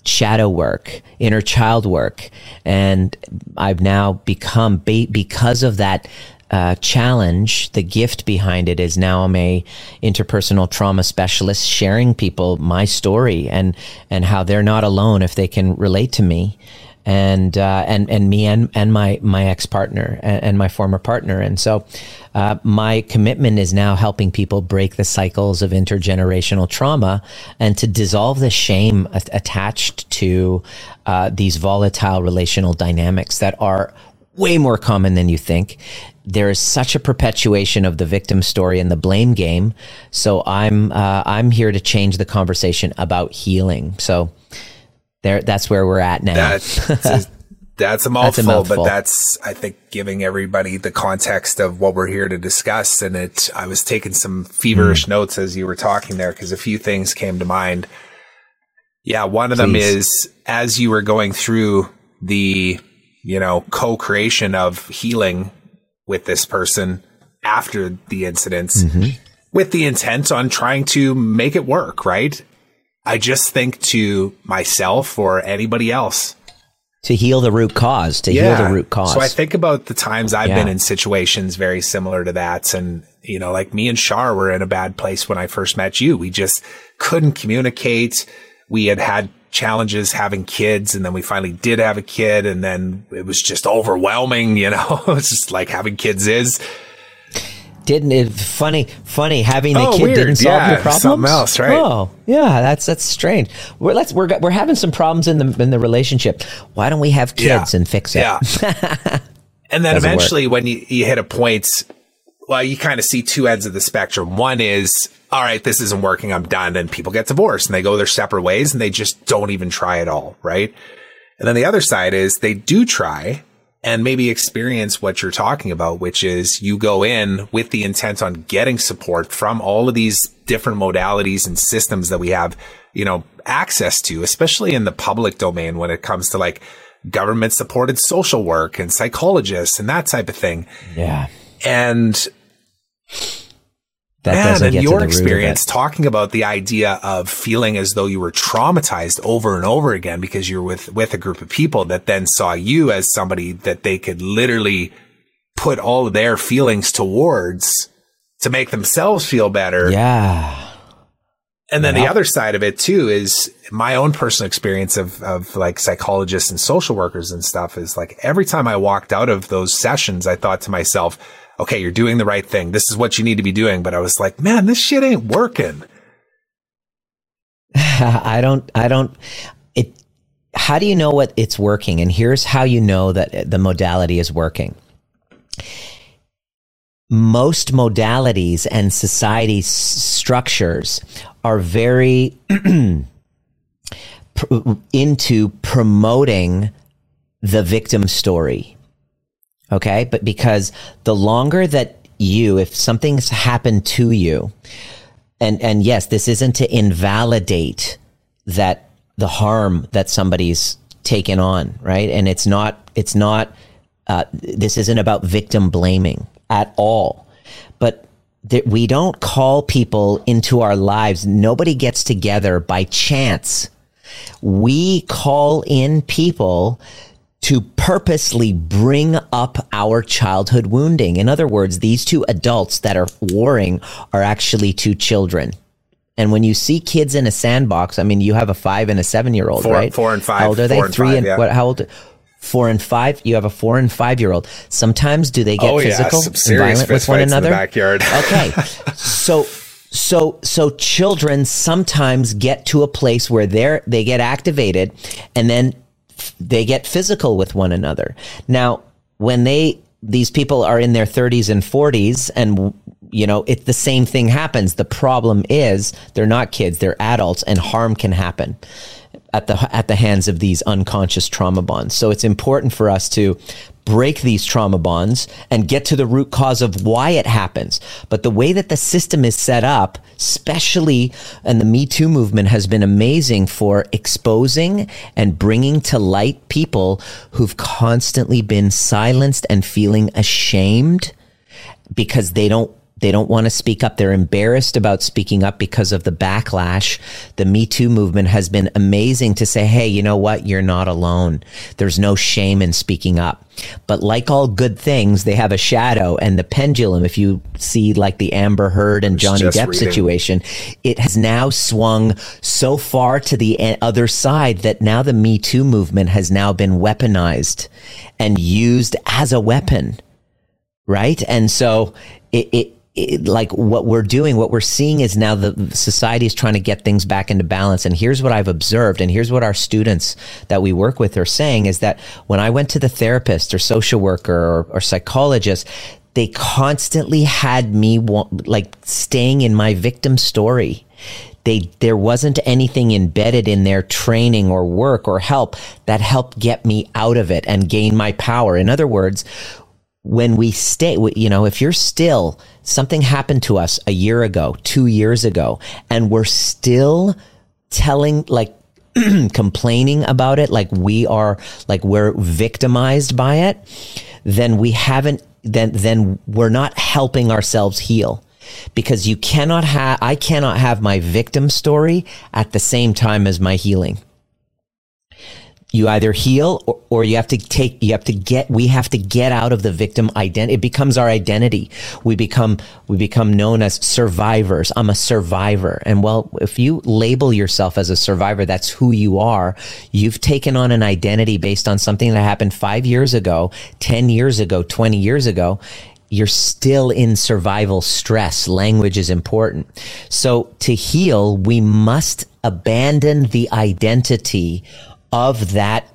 shadow work, inner child work. And I've now become, because of that uh, challenge, the gift behind it is now I'm a interpersonal trauma specialist, sharing people my story and, and how they're not alone if they can relate to me. And, uh, and, and me and, and my, my ex-partner and, and my former partner. And so, uh, my commitment is now helping people break the cycles of intergenerational trauma and to dissolve the shame a- attached to, uh, these volatile relational dynamics that are way more common than you think. There is such a perpetuation of the victim story and the blame game. So I'm, uh, I'm here to change the conversation about healing. So, There, that's where we're at now. That's, a, that's a mouthful, that's a mouthful, but that's, I think, giving everybody the context of what we're here to discuss. And it, I was taking some feverish mm. notes as you were talking there, because a few things came to mind. Yeah, one of Please. them is, as you were going through the, you know, co-creation of healing with this person after the incidents, mm-hmm. with the intent on trying to make it work, right? I just think to myself or anybody else. To heal the root cause, to yeah. heal the root cause. So I think about the times I've yeah. been in situations very similar to that. And, you know, like me and Shar were in a bad place when I first met you. We just couldn't communicate. We had had challenges having kids, and then we finally did have a kid, and then it was just overwhelming, you know, it's just like having kids is. Didn't it funny funny having the oh, kid weird. didn't solve yeah, your problems? Something else, right? Oh, yeah, that's that's strange. We're let's we're we're having some problems in the in the relationship. Why don't we have kids yeah. and fix it? Yeah. And then Doesn't eventually, work. when you, you hit a point, well, you kind of see two ends of the spectrum. One is, all right, this isn't working, I'm done, and people get divorced and they go their separate ways and they just don't even try at all, right? And then the other side is they do try and maybe experience what you're talking about, which is you go in with the intent on getting support from all of these different modalities and systems that we have, you know, access to, especially in the public domain when it comes to like government supported social work and psychologists and that type of thing. Yeah. And that man, doesn't and get your to the root experience of it. Talking about the idea of feeling as though you were traumatized over and over again because you're with, with a group of people that then saw you as somebody that they could literally put all of their feelings towards to make themselves feel better. Yeah. And then yeah. the other side of it too is my own personal experience of, of like psychologists and social workers and stuff is like every time I walked out of those sessions, I thought to myself, okay, you're doing the right thing. This is what you need to be doing. But I was like, man, this shit ain't working. I don't, I don't, it, how do you know what it's working? And here's how you know that the modality is working. Most modalities and society s- structures are very pr- into promoting the victim story. Okay. But because the longer that you, if something's happened to you, and, and yes, this isn't to invalidate that the harm that somebody's taken on, right? And it's not, it's not, uh, this isn't about victim blaming at all. But th- we don't call people into our lives. Nobody gets together by chance. We call in people to purposely bring up our childhood wounding. In other words, these two adults that are warring are actually two children. And when you see kids in a sandbox, I mean, you have a five and a seven-year-old, four, right? Four and five. How old are they? Four and Three five, and yeah. what? How old? Four and five. You have a four and five-year-old. Sometimes do they get oh, physical yeah, some and serious violent with one another? In the backyard. Okay, so. So, so children sometimes get to a place where they're, they get activated and then f- they get physical with one another. Now, when they, these people are in their thirties and forties and, you know, it, the same thing happens. The problem is they're not kids, they're adults, and harm can happen at the, at the hands of these unconscious trauma bonds. So it's important for us to break these trauma bonds and get to the root cause of why it happens. But the way that the system is set up, especially, and the Me Too movement has been amazing for exposing and bringing to light people who've constantly been silenced and feeling ashamed because they don't They don't want to speak up. They're embarrassed about speaking up because of the backlash. The Me Too movement has been amazing to say, hey, you know what? You're not alone. There's no shame in speaking up. But like all good things, they have a shadow, and the pendulum, if you see like the Amber Heard and Johnny Depp reading. situation, it has now swung so far to the other side that now the Me Too movement has now been weaponized and used as a weapon. Right? And so it, it It, like what we're doing, what we're seeing is now the society is trying to get things back into balance. And here's what I've observed, and here's what our students that we work with are saying, is that when I went to the therapist or social worker or, or psychologist, they constantly had me want, like staying in my victim story. They, there wasn't anything embedded in their training or work or help that helped get me out of it and gain my power. In other words, when we stay, you know, if you're still, something happened to us a year ago, two years ago, and we're still telling, like, complaining about it, like we are, like we're victimized by it, then we haven't, then, then we're not helping ourselves heal. Because you cannot have, I cannot have my victim story at the same time as my healing. You either heal or, or you have to take, you have to get, we have to get out of the victim identity. It becomes our identity. We become, we become known as survivors. I'm a survivor. And well, if you label yourself as a survivor, that's who you are. You've taken on an identity based on something that happened five years ago, ten years ago, twenty years ago. You're still in survival stress. Language is important. So to heal, we must abandon the identity of that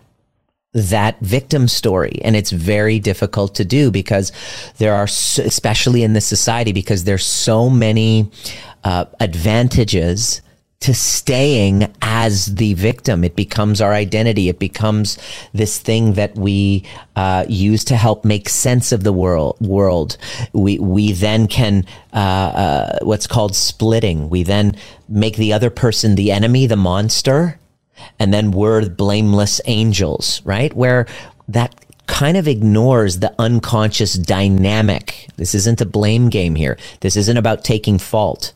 that victim story. And it's very difficult to do because there are, especially in this society, because there's so many uh, advantages to staying as the victim. It becomes our identity. It becomes this thing that we uh, use to help make sense of the world. World. We we then can uh, uh, what's called splitting. We then make the other person the enemy, the monster. And then we're blameless angels, right? Where that kind of ignores the unconscious dynamic. This isn't a blame game here. This isn't about taking fault.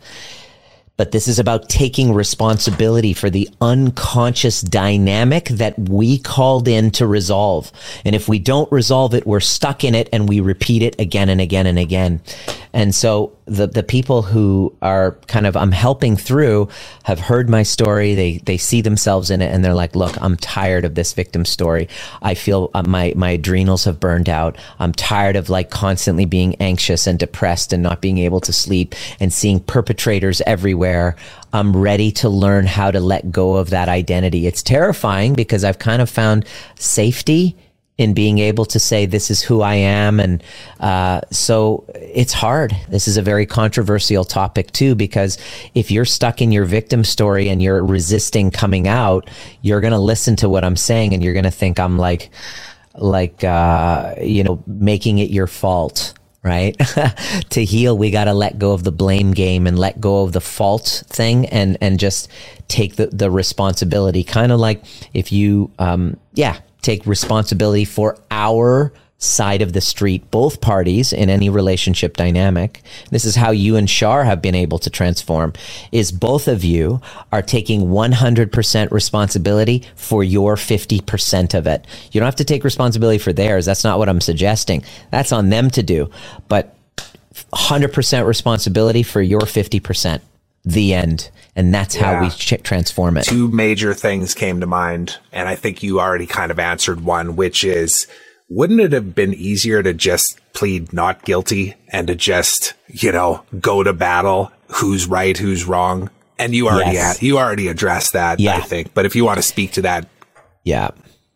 But this is about taking responsibility for the unconscious dynamic that we called in to resolve. And if we don't resolve it, we're stuck in it and we repeat it again and again and again. And so the, the people who are kind of, I'm helping through, have heard my story. They, they see themselves in it and they're like, look, I'm tired of this victim story. I feel uh, my, my adrenals have burned out. I'm tired of like constantly being anxious and depressed and not being able to sleep and seeing perpetrators everywhere. I'm ready to learn how to let go of that identity. It's terrifying because I've kind of found safety in being able to say, this is who I am. And uh, so it's hard. This is a very controversial topic too, because if you're stuck in your victim story and you're resisting coming out, you're going to listen to what I'm saying and you're going to think I'm like, like, uh, you know, making it your fault. Right? To heal, we got to let go of the blame game and let go of the fault thing and, and just take the, the responsibility. Kind of like if you, um, yeah, take responsibility for our side of the street, both parties in any relationship dynamic. This is how you and Shar have been able to transform, is both of you are taking one hundred percent responsibility for your fifty percent of it. You don't have to take responsibility for theirs. That's not what I'm suggesting. That's on them to do. But one hundred percent responsibility for your fifty percent. The end. And that's yeah. how we ch- transform it. Two major things came to mind, and I think you already kind of answered one, which is, wouldn't it have been easier to just plead not guilty and to just, you know, go to battle? Who's right? Who's wrong? And you already yes. had, you already addressed that, yeah. I think. But if you want to speak to that. Yeah.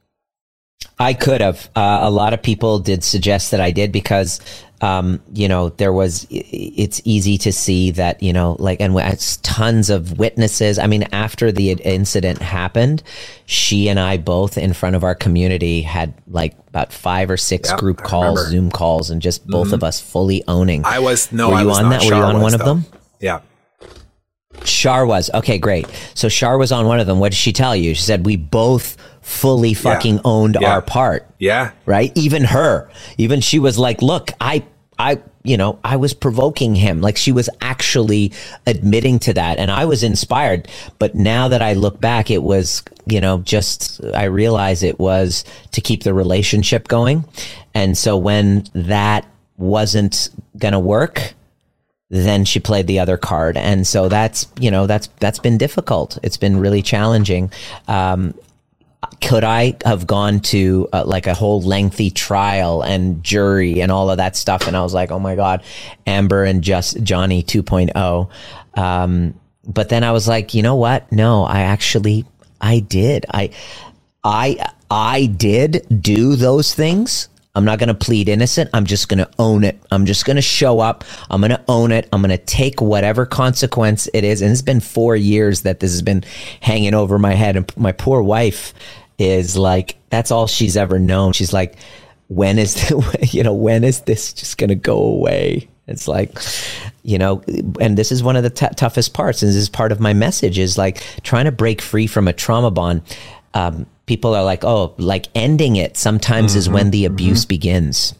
I could have. Uh, a lot of people did suggest that I did because, um, you know, there was, it's easy to see that, you know, like, and it's tons of witnesses. I mean, after the incident happened, she and I both in front of our community had like about five or six yep, group calls, Zoom calls, and just both mm-hmm. of us fully owning. I was, no, Were I you was on not. that? Shar Were you on was, one though. of them? Yeah. Shar was. Okay, great. So Shar was on one of them. What did she tell you? She said, we both fully fucking yeah. owned yeah. our part. Yeah. Right? Even her. Even she was like, look, I I, you know, I was provoking him. Like she was actually admitting to that. And I was inspired. But now that I look back, it was, you know, just, I realize it was to keep the relationship going. And so when that wasn't going to work, then she played the other card. And so that's, you know, that's, that's been difficult. It's been really challenging. Um, could I have gone to uh, like a whole lengthy trial and jury and all of that stuff? And I was like, oh my God, Amber and just Johnny two point oh. Um, but then I was like, you know what? No, I actually, I did. I, I, I did do those things. I'm not going to plead innocent. I'm just going to own it. I'm just going to show up. I'm going to own it. I'm going to take whatever consequence it is. And it's been four years that this has been hanging over my head. And my poor wife is like, that's all she's ever known. She's like, when is, the, you know, when is this just going to go away? It's like, you know, and this is one of the t- toughest parts. And this is part of my message is like trying to break free from a trauma bond. Um, people are like, oh, like ending it sometimes mm-hmm, is when the abuse mm-hmm. begins.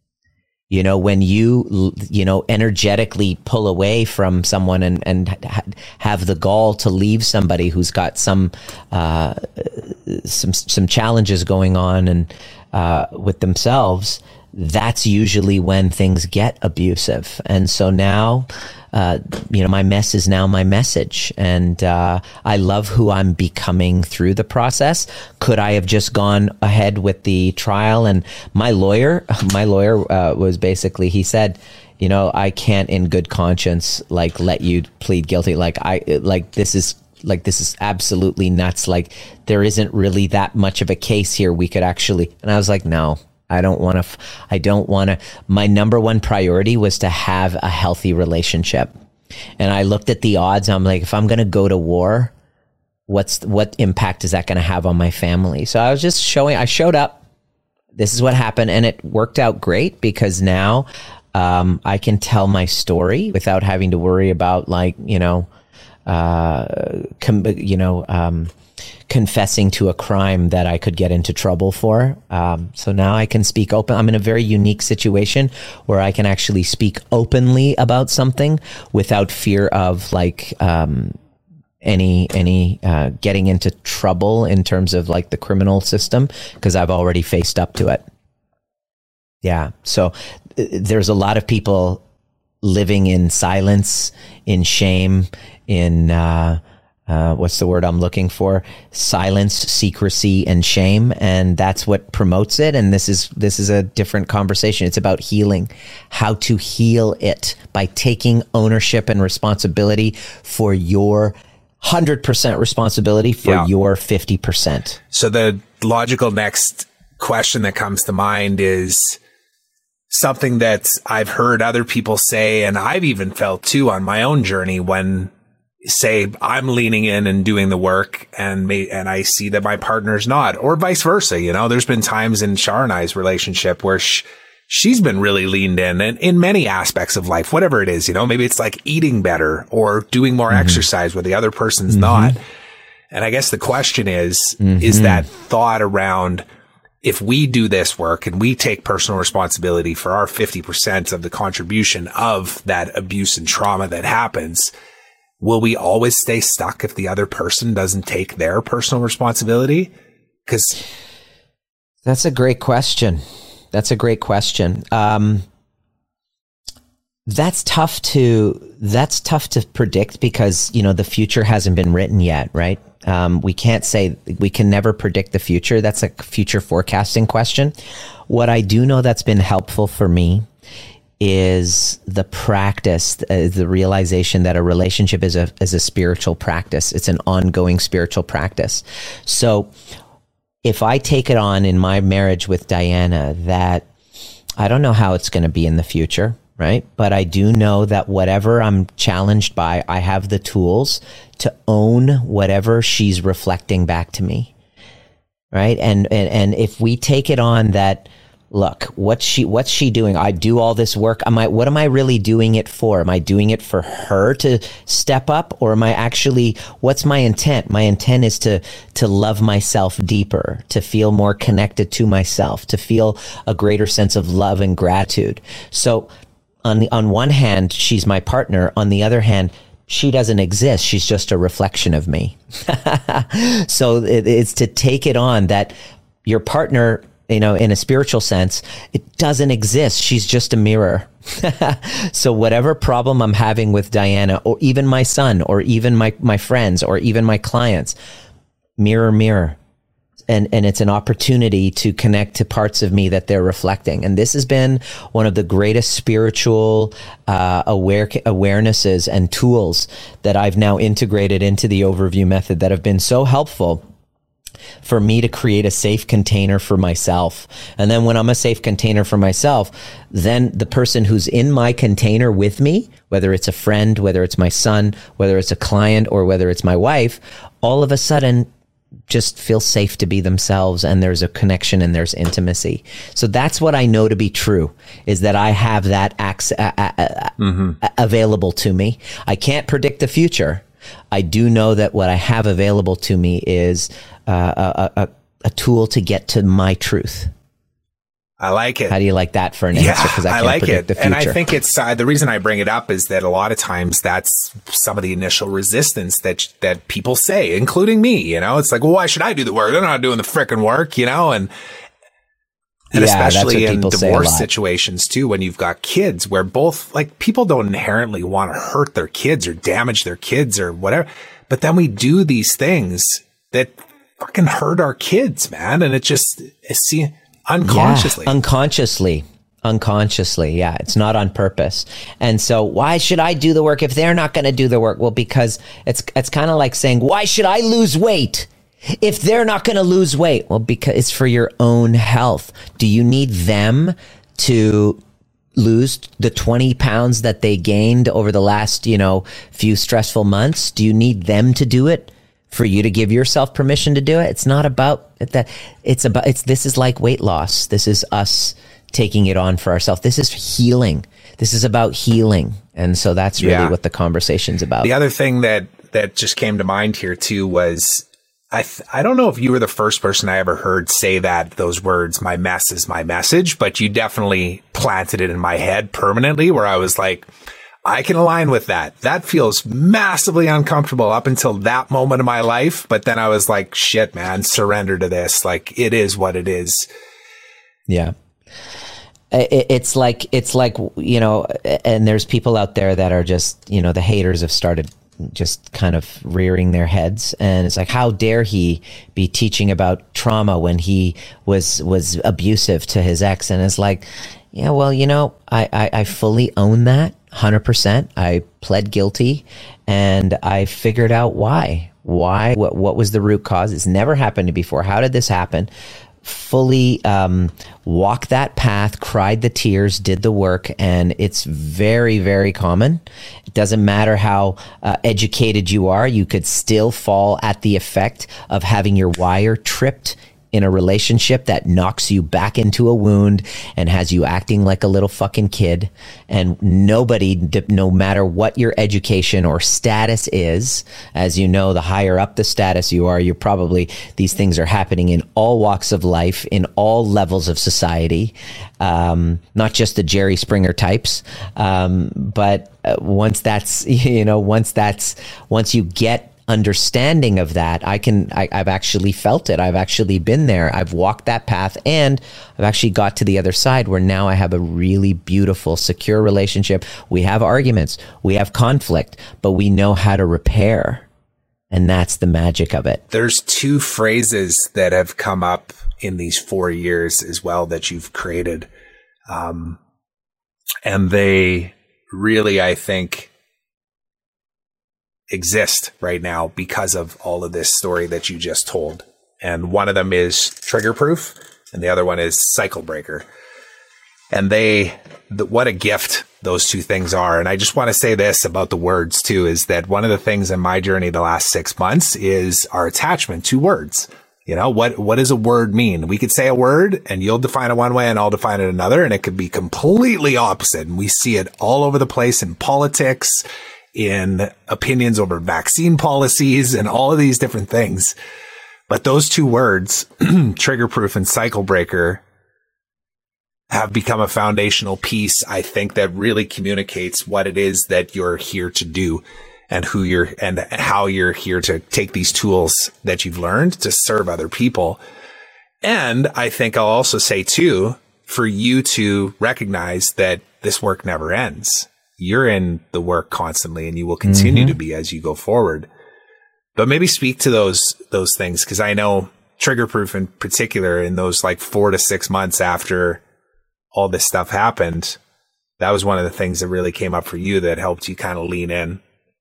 You know, when you, you know, energetically pull away from someone and, and ha- have the gall to leave somebody who's got some, uh, some, some challenges going on and, uh, with themselves, that's usually when things get abusive. And so now, uh, you know, my mess is now my message. And uh, I love who I'm becoming through the process. Could I have just gone ahead with the trial? And my lawyer, my lawyer uh, was basically, he said, you know, I can't in good conscience, like, let you plead guilty. Like, I, like, this is, like, this is absolutely nuts. Like, there isn't really that much of a case here. We could actually, and I was like, no. I don't want to, I don't want to, my number one priority was to have a healthy relationship. And I looked at the odds. I'm like, if I'm going to go to war, what's, what impact is that going to have on my family? So I was just showing, I showed up, this is what happened. And it worked out great because now, um, I can tell my story without having to worry about like, you know, uh, com- you know, um, confessing to a crime that I could get into trouble for. Um, so now I can speak open. I'm in a very unique situation where I can actually speak openly about something without fear of like, um, any, any, uh, getting into trouble in terms of like the criminal system, because I've already faced up to it. Yeah. So uh, there's a lot of people living in silence, in shame, in, uh, Uh, what's the word I'm looking for? Silence, secrecy, and shame. And that's what promotes it. And this is, this is a different conversation. It's about healing, how to heal it by taking ownership and responsibility for your one hundred percent responsibility for yeah. your fifty percent. So the logical next question that comes to mind is something that I've heard other people say, and I've even felt too on my own journey when say I'm leaning in and doing the work and may, and I see that my partner's not, or vice versa. You know, there's been times in Shar and I's relationship where sh- she's been really leaned in and in many aspects of life, whatever it is, you know, maybe it's like eating better or doing more mm-hmm. exercise where the other person's mm-hmm. not. And I guess the question is, mm-hmm. is that thought around if we do this work and we take personal responsibility for our fifty percent of the contribution of that abuse and trauma that happens, will we always stay stuck if the other person doesn't take their personal responsibility? Because that's a great question. That's a great question. Um, that's tough to that's tough to predict because, you know, the future hasn't been written yet, right? Um, we can't say we can never predict the future. That's a future forecasting question. What I do know that's been helpful for me is the practice, uh, the realization that a relationship is a is a spiritual practice. It's an ongoing spiritual practice. So if I take it on in my marriage with Diana, that I don't know how it's going to be in the future, right? But I do know that whatever I'm challenged by, I have the tools to own whatever she's reflecting back to me, right? And and, and if we take it on that, look, what's she, what's she doing? I do all this work. Am I, what am I really doing it for? Am I doing it for her to step up? Or am I actually, what's my intent? My intent is to, to love myself deeper, to feel more connected to myself, to feel a greater sense of love and gratitude. So on the, on one hand, she's my partner. On the other hand, she doesn't exist. She's just a reflection of me. So it, it's to take it on that your partner, you know, in a spiritual sense, it doesn't exist. She's just a mirror. So whatever problem I'm having with Diana, or even my son, or even my, my friends, or even my clients, mirror, mirror. And, and it's an opportunity to connect to parts of me that they're reflecting. And this has been one of the greatest spiritual uh, aware awarenesses and tools that I've now integrated into the overview method that have been so helpful for me to create a safe container for myself. And then when I'm a safe container for myself, then the person who's in my container with me, whether it's a friend, whether it's my son, whether it's a client, or whether it's my wife, all of a sudden just feel safe to be themselves, and there's a connection and there's intimacy. So that's what I know to be true, is that I have that access, uh, uh, mm-hmm. available to me. I can't predict the future. I do know that what I have available to me is uh, a, a, a tool to get to my truth. I like it. How do you like that for an yeah, answer? Because I can't I like predict it. the future. And I think it's uh, the reason I bring it up is that a lot of times that's some of the initial resistance that that people say, including me. You know, it's like, well, why should I do the work? They're not doing the frickin' work, you know, and and yeah, especially in divorce situations too, when you've got kids, where both like people don't inherently want to hurt their kids or damage their kids or whatever, but then we do these things that fucking hurt our kids, man, and it just see. Unconsciously. Yeah, unconsciously. Unconsciously. Yeah. It's not on purpose. And so why should I do the work if they're not going to do the work? Well, because it's, it's kind of like saying, why should I lose weight if they're not going to lose weight? Well, because it's for your own health. Do you need them to lose the twenty pounds that they gained over the last, you know, few stressful months? Do you need them to do it for you to give yourself permission to do it? It's not about that. It's about, it's, this is like weight loss. This is us taking it on for ourselves. This is healing. This is about healing. And so that's really yeah. what the conversation's about. The other thing that, that just came to mind here too was, I, th- I don't know if you were the first person I ever heard say that, those words, my mess is my message, but you definitely planted it in my head permanently, where I was like, I can align with that. That feels massively uncomfortable up until that moment of my life. But then I was like, shit, man, surrender to this. Like, it is what it is. Yeah. It's like, it's like, you know, and there's people out there that are just, you know, the haters have started just kind of rearing their heads. And it's like, how dare he be teaching about trauma when he was, was abusive to his ex? And it's like, yeah, well, you know, I, I, I fully own that. one hundred percent. I pled guilty and I figured out why. Why? What, what was the root cause? It's never happened to me before. How did this happen? Fully um, walked that path, cried the tears, did the work, and it's very, very common. It doesn't matter how uh, educated you are, you could still fall at the effect of having your wire tripped in a relationship that knocks you back into a wound and has you acting like a little fucking kid. And nobody, no matter what your education or status is, as you know, the higher up the status you are, you're probably, these things are happening in all walks of life, in all levels of society, um, not just the Jerry Springer types. Um, but uh, once that's, you know, once that's, once you get understanding of that, I can, I, I've actually felt it. I've actually been there. I've walked that path, and I've actually got to the other side where now I have a really beautiful, secure relationship. We have arguments, we have conflict, but we know how to repair. And that's the magic of it. There's two phrases that have come up in these four years as well that you've created. Um, and they really, I think, exist right now because of all of this story that you just told. And one of them is trigger proof and the other one is cycle breaker. And they, the, what a gift those two things are. And I just want to say this about the words too, is that one of the things in my journey the last six months is our attachment to words. You know, what, what does a word mean? We could say a word and you'll define it one way and I'll define it another, and it could be completely opposite. And we see it all over the place in politics, in opinions over vaccine policies, and all of these different things. But those two words, trigger proof and cycle breaker, have become a foundational piece, I think, that really communicates what it is that you're here to do and who you're and how you're here to take these tools that you've learned to serve other people. And I think I'll also say too, for you to recognize that this work never ends. You're in the work constantly and you will continue mm-hmm. to be as you go forward. But maybe speak to those, those things. Cause I know Trigger Proof in particular, in those like four to six months after all this stuff happened, that was one of the things that really came up for you that helped you kind of lean in.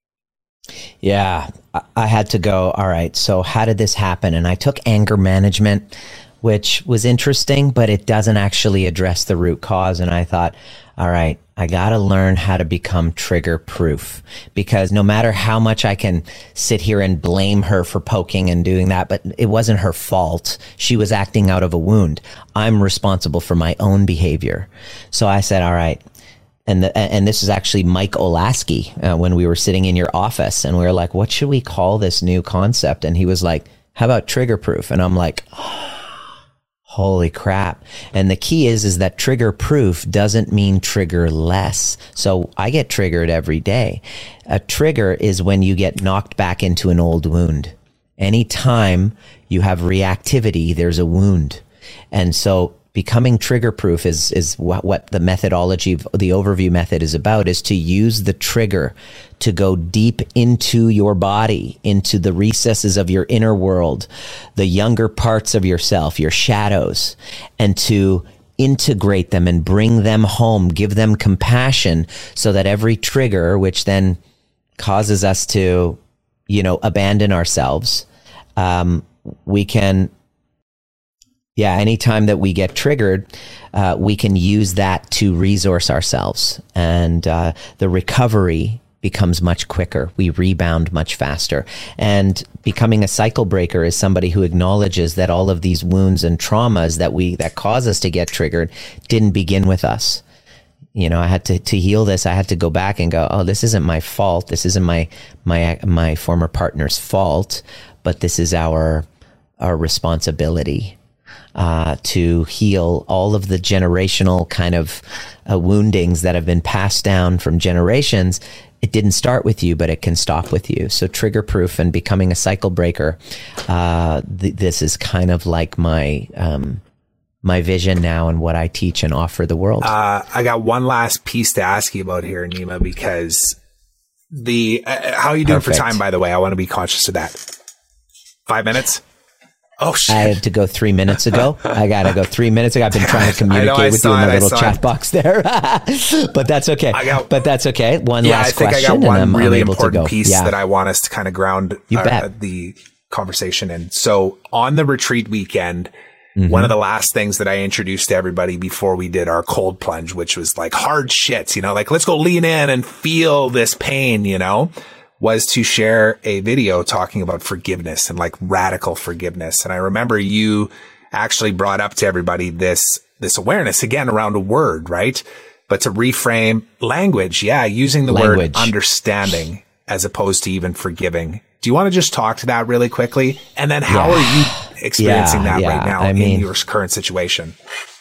Yeah, I had to go, all right, so how did this happen? And I took anger management, which was interesting, but it doesn't actually address the root cause. And I thought, all right, I got to learn how to become trigger proof, because no matter how much I can sit here and blame her for poking and doing that, but it wasn't her fault. She was acting out of a wound. I'm responsible for my own behavior. So I said, all right. And the, and this is actually Mike Olasky, uh, when we were sitting in your office and we were like, what should we call this new concept? And he was like, how about trigger proof? And I'm like, oh, holy crap. And the key is, is that trigger proof doesn't mean trigger less. So I get triggered every day. A trigger is when you get knocked back into an old wound. Anytime you have reactivity, there's a wound. And so becoming trigger proof is, is what, what the methodology of the overview method is about, is to use the trigger to go deep into your body, into the recesses of your inner world, the younger parts of yourself, your shadows, and to integrate them and bring them home, give them compassion, so that every trigger, which then causes us to, you know, abandon ourselves, um, we can Yeah, anytime that we get triggered, uh, we can use that to resource ourselves, and uh, the recovery becomes much quicker. We rebound much faster. And becoming a cycle breaker is somebody who acknowledges that all of these wounds and traumas that we that cause us to get triggered didn't begin with us. You know, I had to to heal this. I had to go back and go, oh, this isn't my fault. This isn't my my my former partner's fault, but this is our our responsibility. Uh, to heal all of the generational kind of uh, woundings that have been passed down from generations. It didn't start with you, but it can stop with you. So trigger proof and becoming a cycle breaker. Uh, th- this is kind of like my, um, my vision now and what I teach and offer the world. Uh, I got one last piece to ask you about here, Nima, because the, uh, how are you doing Perfect. for time, by the way? I want to be conscious of that. Five minutes? Oh, shit. I had to go three minutes ago. I got to go three minutes ago. I've been trying to communicate I I with you in the little chat it. box there. But that's okay. I got, but that's okay. One yeah, last I think question. I got one and I'm, really I'm important piece yeah. that I want us to kind of ground you our, bet. the conversation in. So on the retreat weekend, mm-hmm. one of the last things that I introduced to everybody before we did our cold plunge, which was like hard shit, you know, like let's go lean in and feel this pain, you know, was to share a video talking about forgiveness and like radical forgiveness. And I remember you actually brought up to everybody this, this awareness again around a word, right? But to reframe language. Yeah. Using the language. word understanding as opposed to even forgiving. Do you want to just talk to that really quickly? And then how yeah. are you experiencing yeah, that yeah. right now I mean, in your current situation?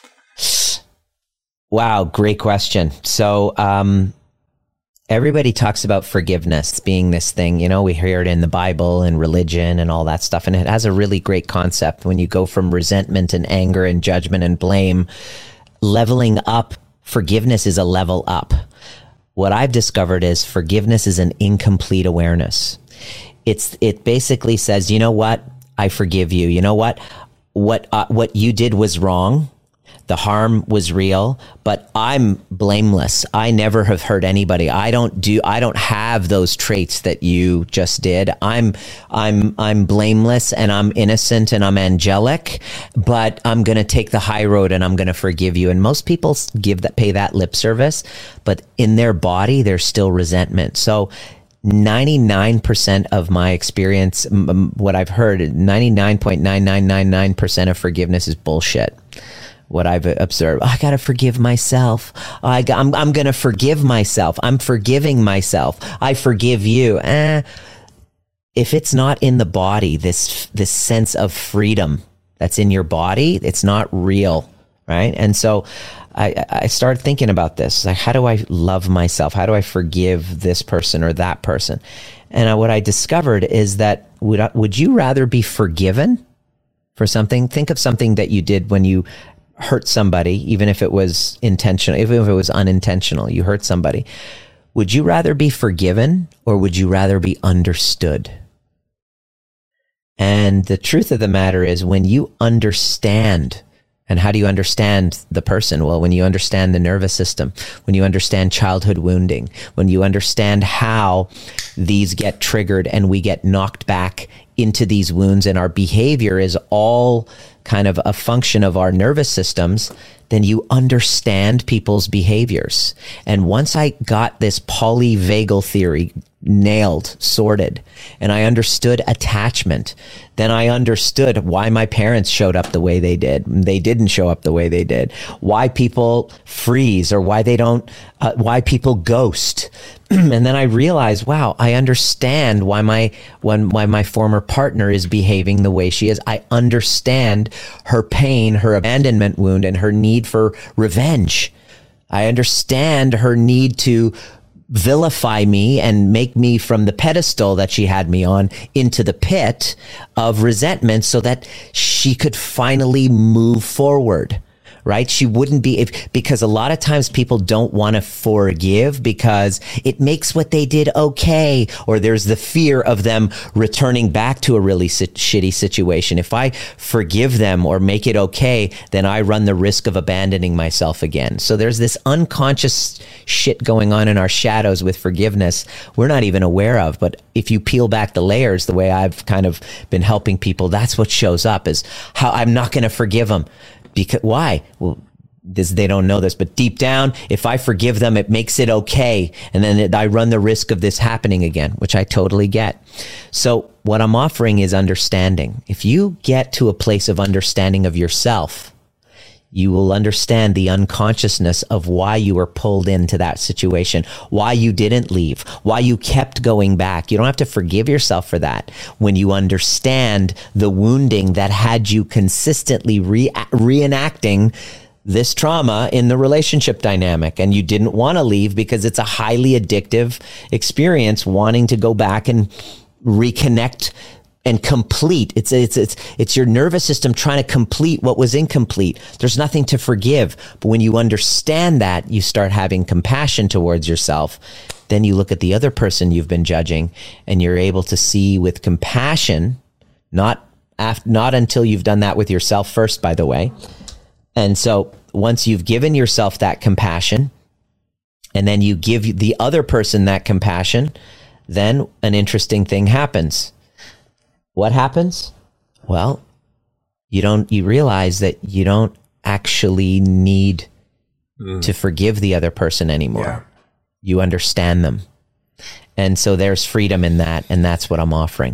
Wow. Great question. So, um, everybody talks about forgiveness being this thing, you know, we hear it in the Bible and religion and all that stuff. And it has a really great concept when you go from resentment and anger and judgment and blame, leveling up. Forgiveness is a level up. What I've discovered is forgiveness is an incomplete awareness. It's, it basically says, you know what? I forgive you. You know what? What, uh, what you did was wrong. The harm was real, but I'm blameless. I never have hurt anybody. I don't do, I don't have those traits that you just did. I'm, I'm, I'm blameless and I'm innocent and I'm angelic, but I'm going to take the high road and I'm going to forgive you. And most people give that, pay that lip service, but in their body, there's still resentment. So ninety-nine percent of my experience, m- what I've heard, ninety-nine point nine nine nine nine percent of forgiveness is bullshit. What I've observed, I gotta forgive myself. I, I'm, I'm gonna forgive myself. I'm forgiving myself. I forgive you. Eh. If it's not in the body, this this sense of freedom that's in your body, it's not real. right? And so I, I started thinking about this. Like, how do I love myself? How do I forgive this person or that person? And I, what I discovered is that would, I, would you rather be forgiven for something? Think of something that you did when you hurt somebody, even if it was intentional, even if it was unintentional, you hurt somebody. Would you rather be forgiven or would you rather be understood? And the truth of the matter is, when you understand, and how do you understand the person? Well, when you understand the nervous system, when you understand childhood wounding, when you understand how these get triggered and we get knocked back into these wounds and our behavior is all kind of a function of our nervous systems, then you understand people's behaviors. And once I got this polyvagal theory nailed, sorted, and I understood attachment, then I understood why my parents showed up the way they did. They didn't show up the way they did. Why people freeze, or why they don't, uh, why people ghost. And then I realized, wow, I understand why my, when, why my former partner is behaving the way she is. I understand her pain, her abandonment wound, and her need for revenge. I understand her need to vilify me and make me from the pedestal that she had me on into the pit of resentment so that she could finally move forward. Right? She wouldn't be, if, because a lot of times people don't want to forgive because it makes what they did okay, or there's the fear of them returning back to a really sit, shitty situation. If I forgive them or make it okay, then I run the risk of abandoning myself again. So there's this unconscious shit going on in our shadows with forgiveness we're not even aware of. But if you peel back the layers, the way I've kind of been helping people, that's what shows up, is how I'm not going to forgive them. Because why? Well, this, they don't know this, but deep down, if I forgive them, it makes it okay. And then it, I run the risk of this happening again, which I totally get. So what I'm offering is understanding. If you get to a place of understanding of yourself, you will understand the unconsciousness of why you were pulled into that situation, why you didn't leave, why you kept going back. You don't have to forgive yourself for that. When you understand the wounding that had you consistently re- reenacting this trauma in the relationship dynamic, and you didn't want to leave because it's a highly addictive experience, wanting to go back and reconnect and complete. It's, it's, it's, it's your nervous system trying to complete what was incomplete. There's nothing to forgive. But when you understand that, you start having compassion towards yourself. Then you look at the other person you've been judging, and you're able to see with compassion, not after, not until you've done that with yourself first, by the way. And so once you've given yourself that compassion, and then you give the other person that compassion, then an interesting thing happens. What happens? Well, you don't, you realize that you don't actually need mm. to forgive the other person anymore. Yeah. You understand them. And so there's freedom in that. And that's what I'm offering.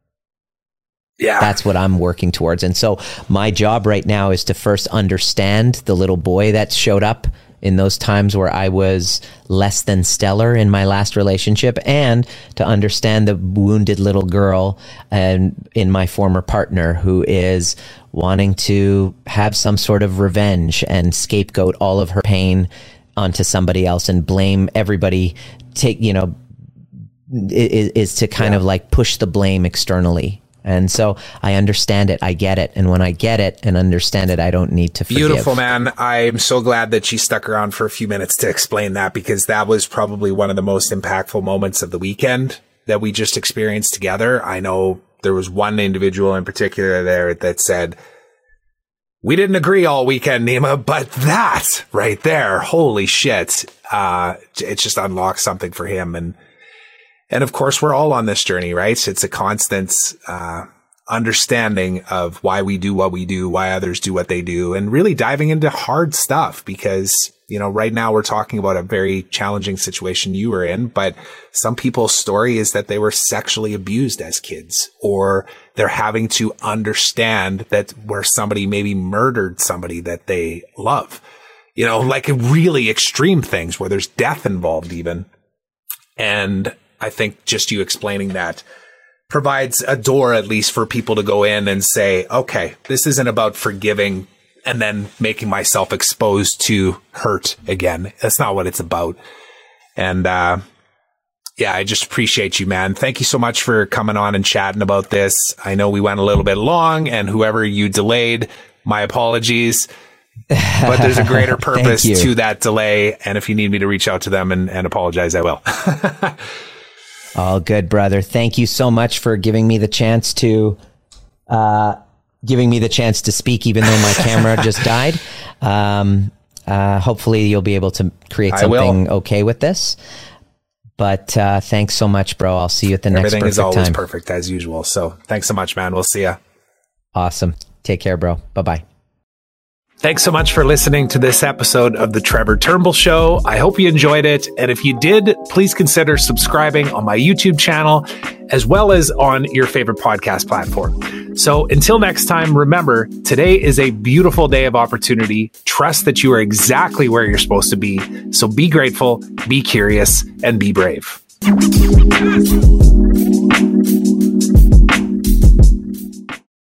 Yeah. That's what I'm working towards. And so my job right now is to first understand the little boy that showed up in those times where I was less than stellar in my last relationship, and to understand the wounded little girl and in my former partner who is wanting to have some sort of revenge and scapegoat all of her pain onto somebody else and blame everybody, take, you know, is, is to kind yeah. of like push the blame externally. And so I understand it. I get it. And when I get it and understand it, I don't need to forgive. Beautiful, man. I'm so glad that she stuck around for a few minutes to explain that, because that was probably one of the most impactful moments of the weekend that we just experienced together. I know there was one individual in particular there that said, we didn't agree all weekend, Nima, but that right there, holy shit. Uh, it just unlocked something for him. And, And of course, we're all on this journey, right? It's a constant uh, understanding of why we do what we do, why others do what they do, and really diving into hard stuff because, you know, right now we're talking about a very challenging situation you were in, but some people's story is that they were sexually abused as kids, or they're having to understand that where somebody maybe murdered somebody that they love, you know, like really extreme things where there's death involved even. And I think just you explaining that provides a door, at least for people to go in and say, okay, this isn't about forgiving and then making myself exposed to hurt again. That's not what it's about. And, uh, yeah, I just appreciate you, man. Thank you so much for coming on and chatting about this. I know we went a little bit long, and whoever you delayed, my apologies. But there's a greater purpose to that delay. And if you need me to reach out to them and, and apologize, I will. All good, brother. Thank you so much for giving me the chance to, uh, giving me the chance to speak, even though my camera just died. Um, uh, hopefully you'll be able to create something okay with this. But uh, thanks so much, bro. I'll see you at the next perfect time. Everything is always time. perfect as usual. So thanks so much, man. We'll see ya. Awesome. Take care, bro. Bye-bye. Thanks so much for listening to this episode of the Trevor Turnbull Show. I hope you enjoyed it. And if you did, please consider subscribing on my YouTube channel, as well as on your favorite podcast platform. So until next time, remember, today is a beautiful day of opportunity. Trust that you are exactly where you're supposed to be. So be grateful, be curious, and be brave.